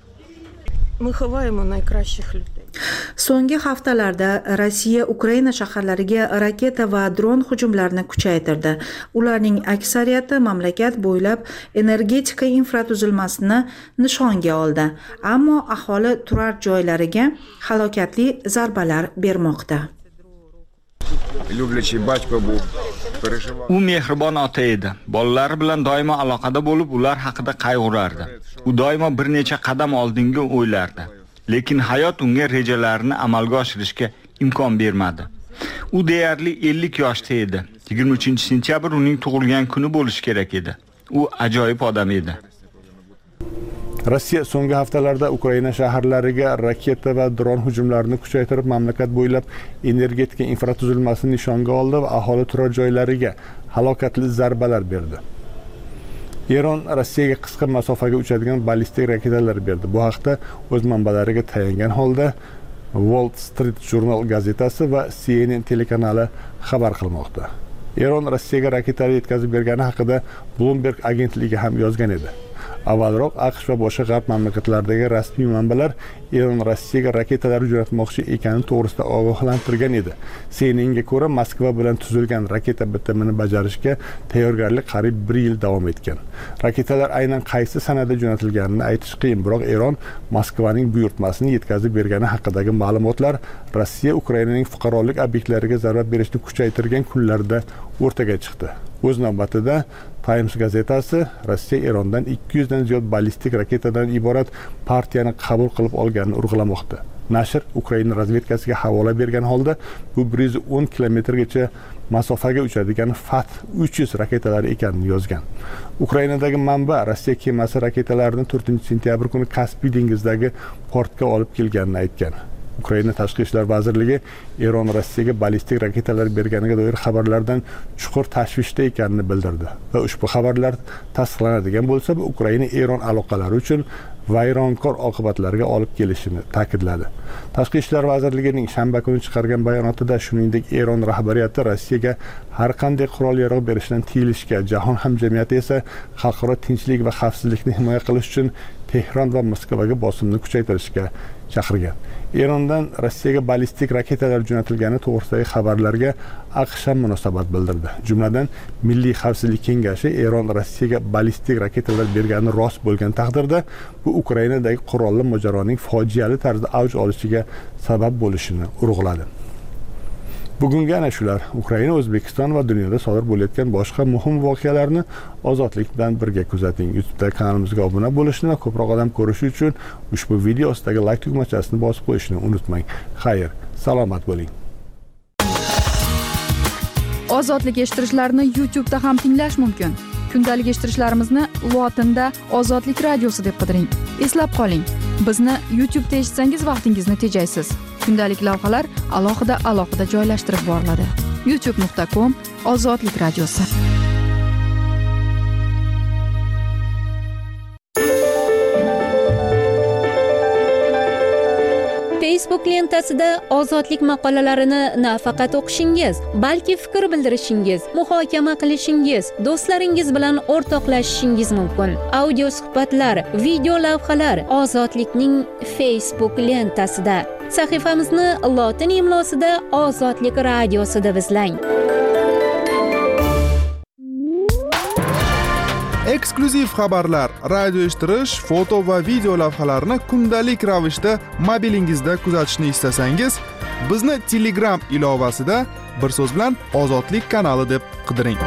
So'nggi haftalarda Rossiya Ukraina shaharlariga raketa va dron hujumlarini kuchaytirdi. Ularning aksariyati mamlakat bo'ylab energetika infratuzilmasini nishonga oldi. Ammo aholi turar joylariga halokatli zarbalar bermoqda. U mehribon ota edi. Bolalari bilan doimo aloqada bo'lib, ular haqida qayg'urardi. U doimo bir necha qadam oldinga o'ylardi. Lekin hayot unga rejalarini amalga oshirishga imkon bermadi. U deyarli ellik yoshda edi. yigirma uchinchi sentyabr uning tug'ilgan kuni bo'lishi kerak edi. U ajoyib odam edi. Rossiya so'nggi haftalarda Ukraina shaharlariga raketa va dron hujumlarini kuchaytirib, mamlakat bo'ylab energetika infratuzilmasini nishonga oldi va aholi turar joylariga halokatli zarbalar berdi. Eron Rossiyaga qisqa masofaga uchadigan ballistik raketalar berdi. Bu haqda o'z manbalariga tayangan holda Wall Street Journal gazetasi va C N N telekanali xabar qilmoqda. Eron Rossiyaga raketalar yetkazib bergani haqida Bloomberg agentligi ham yozgan edi. Avvalroq AQSh va boshqa g'arb mamlakatlaridagi rasmiy manbalar Eron Rossiyaga raketalar jo'natmoqchi ekani to'g'risida ogohlantirgan edi. C N N ga ko'ra, Moskva bilan tuzilgan raketa bitimini bajarishga tayyorgarlik qariyb bir yil davom etgan. Raketalar aynan qaysi sanada jo'natilganini aytish qiyin, biroq Eron Moskvaning buyurtmasini yetkazib bergani haqidagi ma'lumotlar Rossiya Ukrainaning fuqarolik obyektlariga zarar berishni kuchaytirgan kunlarda o'rtaga chiqdi. O'z navbatida Times gazetasi Rossiya Erondan ikki yuz dan ziyod ballistik raketadan iborat partiyani qabul qilib olganini urg'ulamoqda. Nashr Ukraina razvedkasiga havola bergan holda bu bir yuz o'n kilometrgacha masofaga uchadigan Fat uch yuz raketalari ekanini yozgan. Ukrainadagi manba Rossiya kemasi raketalarni to'rtinchi sentyabr kuni Kaspiy dengizidagi portga olib kelganini aytgan. Ukraina Tashqi ishlar vazirligi Eron Rossiyaga ballistik raketalar berganiga doir xabarlardan chuqur tashvishda ekanini bildirdi va ushbu xabarlar tasdiqlanadigan bo'lsa, bu Ukraina Eron aloqalari uchun vayronkor oqibatlarga olib kelishini ta'kidladi. Tashqi ishlar vazirligining shanba kuni chiqargan bayonotida shuningdek Eron rahbariyati Rossiyaga har qanday qurol-yarog' berishdan tiyilishga, jahon hamjamiyati esa xalqaro tinchlik va xavfsizlikni himoya qilish uchun Tehron va Moskvaga bosimni kuchaytirishga chaqirgan. Erondan Rossiyaga ballistik raketalar jo'natilgani to'g'risidagi xabarlarga AQSh ham munosabat bildirdi. Jumladan, Milliy xavfsizlik kengashi Eron Rossiyaga ballistik raketalar bergani rost bo'lgan taqdirda, bu Ukrainadagi qurolli mojaroning fojiali tarzda avj olishiga sabab bo'lishini urg'uladi. Bugungi ana shular. Ukraina, O'zbekiston va dunyoda sodir bo'layotgan boshqa muhim voqealarni Ozodlik bilan birga kuzating. YouTube kanalimizga obuna bo'lishni va ko'proq odam ko'rishi uchun ushbu video ostidagi like tugmachasini bosib qo'yishni unutmang. Xayr, salomat bo'ling. Ozodlik eshittirishlarini YouTube da ham tinglash mumkin. Kundalik eshittirishlarimizni lotinda Ozodlik radiosi deb qidiring. Eslab qoling, bizni YouTube da eshitsangiz vaqtingizni tejaysiz. Kundalik lavhalar alohida alohida joylashtirib boriladi. youtube nuqta com Ozodlik radiosi. Facebook lentasida ozodlik maqolalarini nafaqat o'qishingiz, balki fikr bildirishingiz, muhokama qilishingiz, do'stlaringiz bilan o'rtoqlashishingiz mumkin. Audio suhbatlar, video lavhalar ozodlikning Facebook lentasida. Sahifamizni lotin imlosida Ozodlik radiosida izlang. Eksklyuziv xabarlar, radio eshittirish, foto va video lavhalarni kundalik ravishda mobilingizda kuzatishni istasangiz, bizni Telegram ilovasida bir so'z bilan Ozodlik kanali deb qidiring.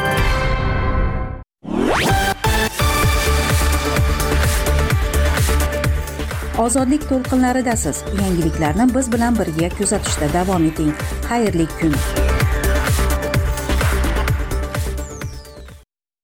Ozodlik to'lqinlaridasiz. Yangiliklarni biz bilan birga kuzatishda davom eting. Xayrli kun.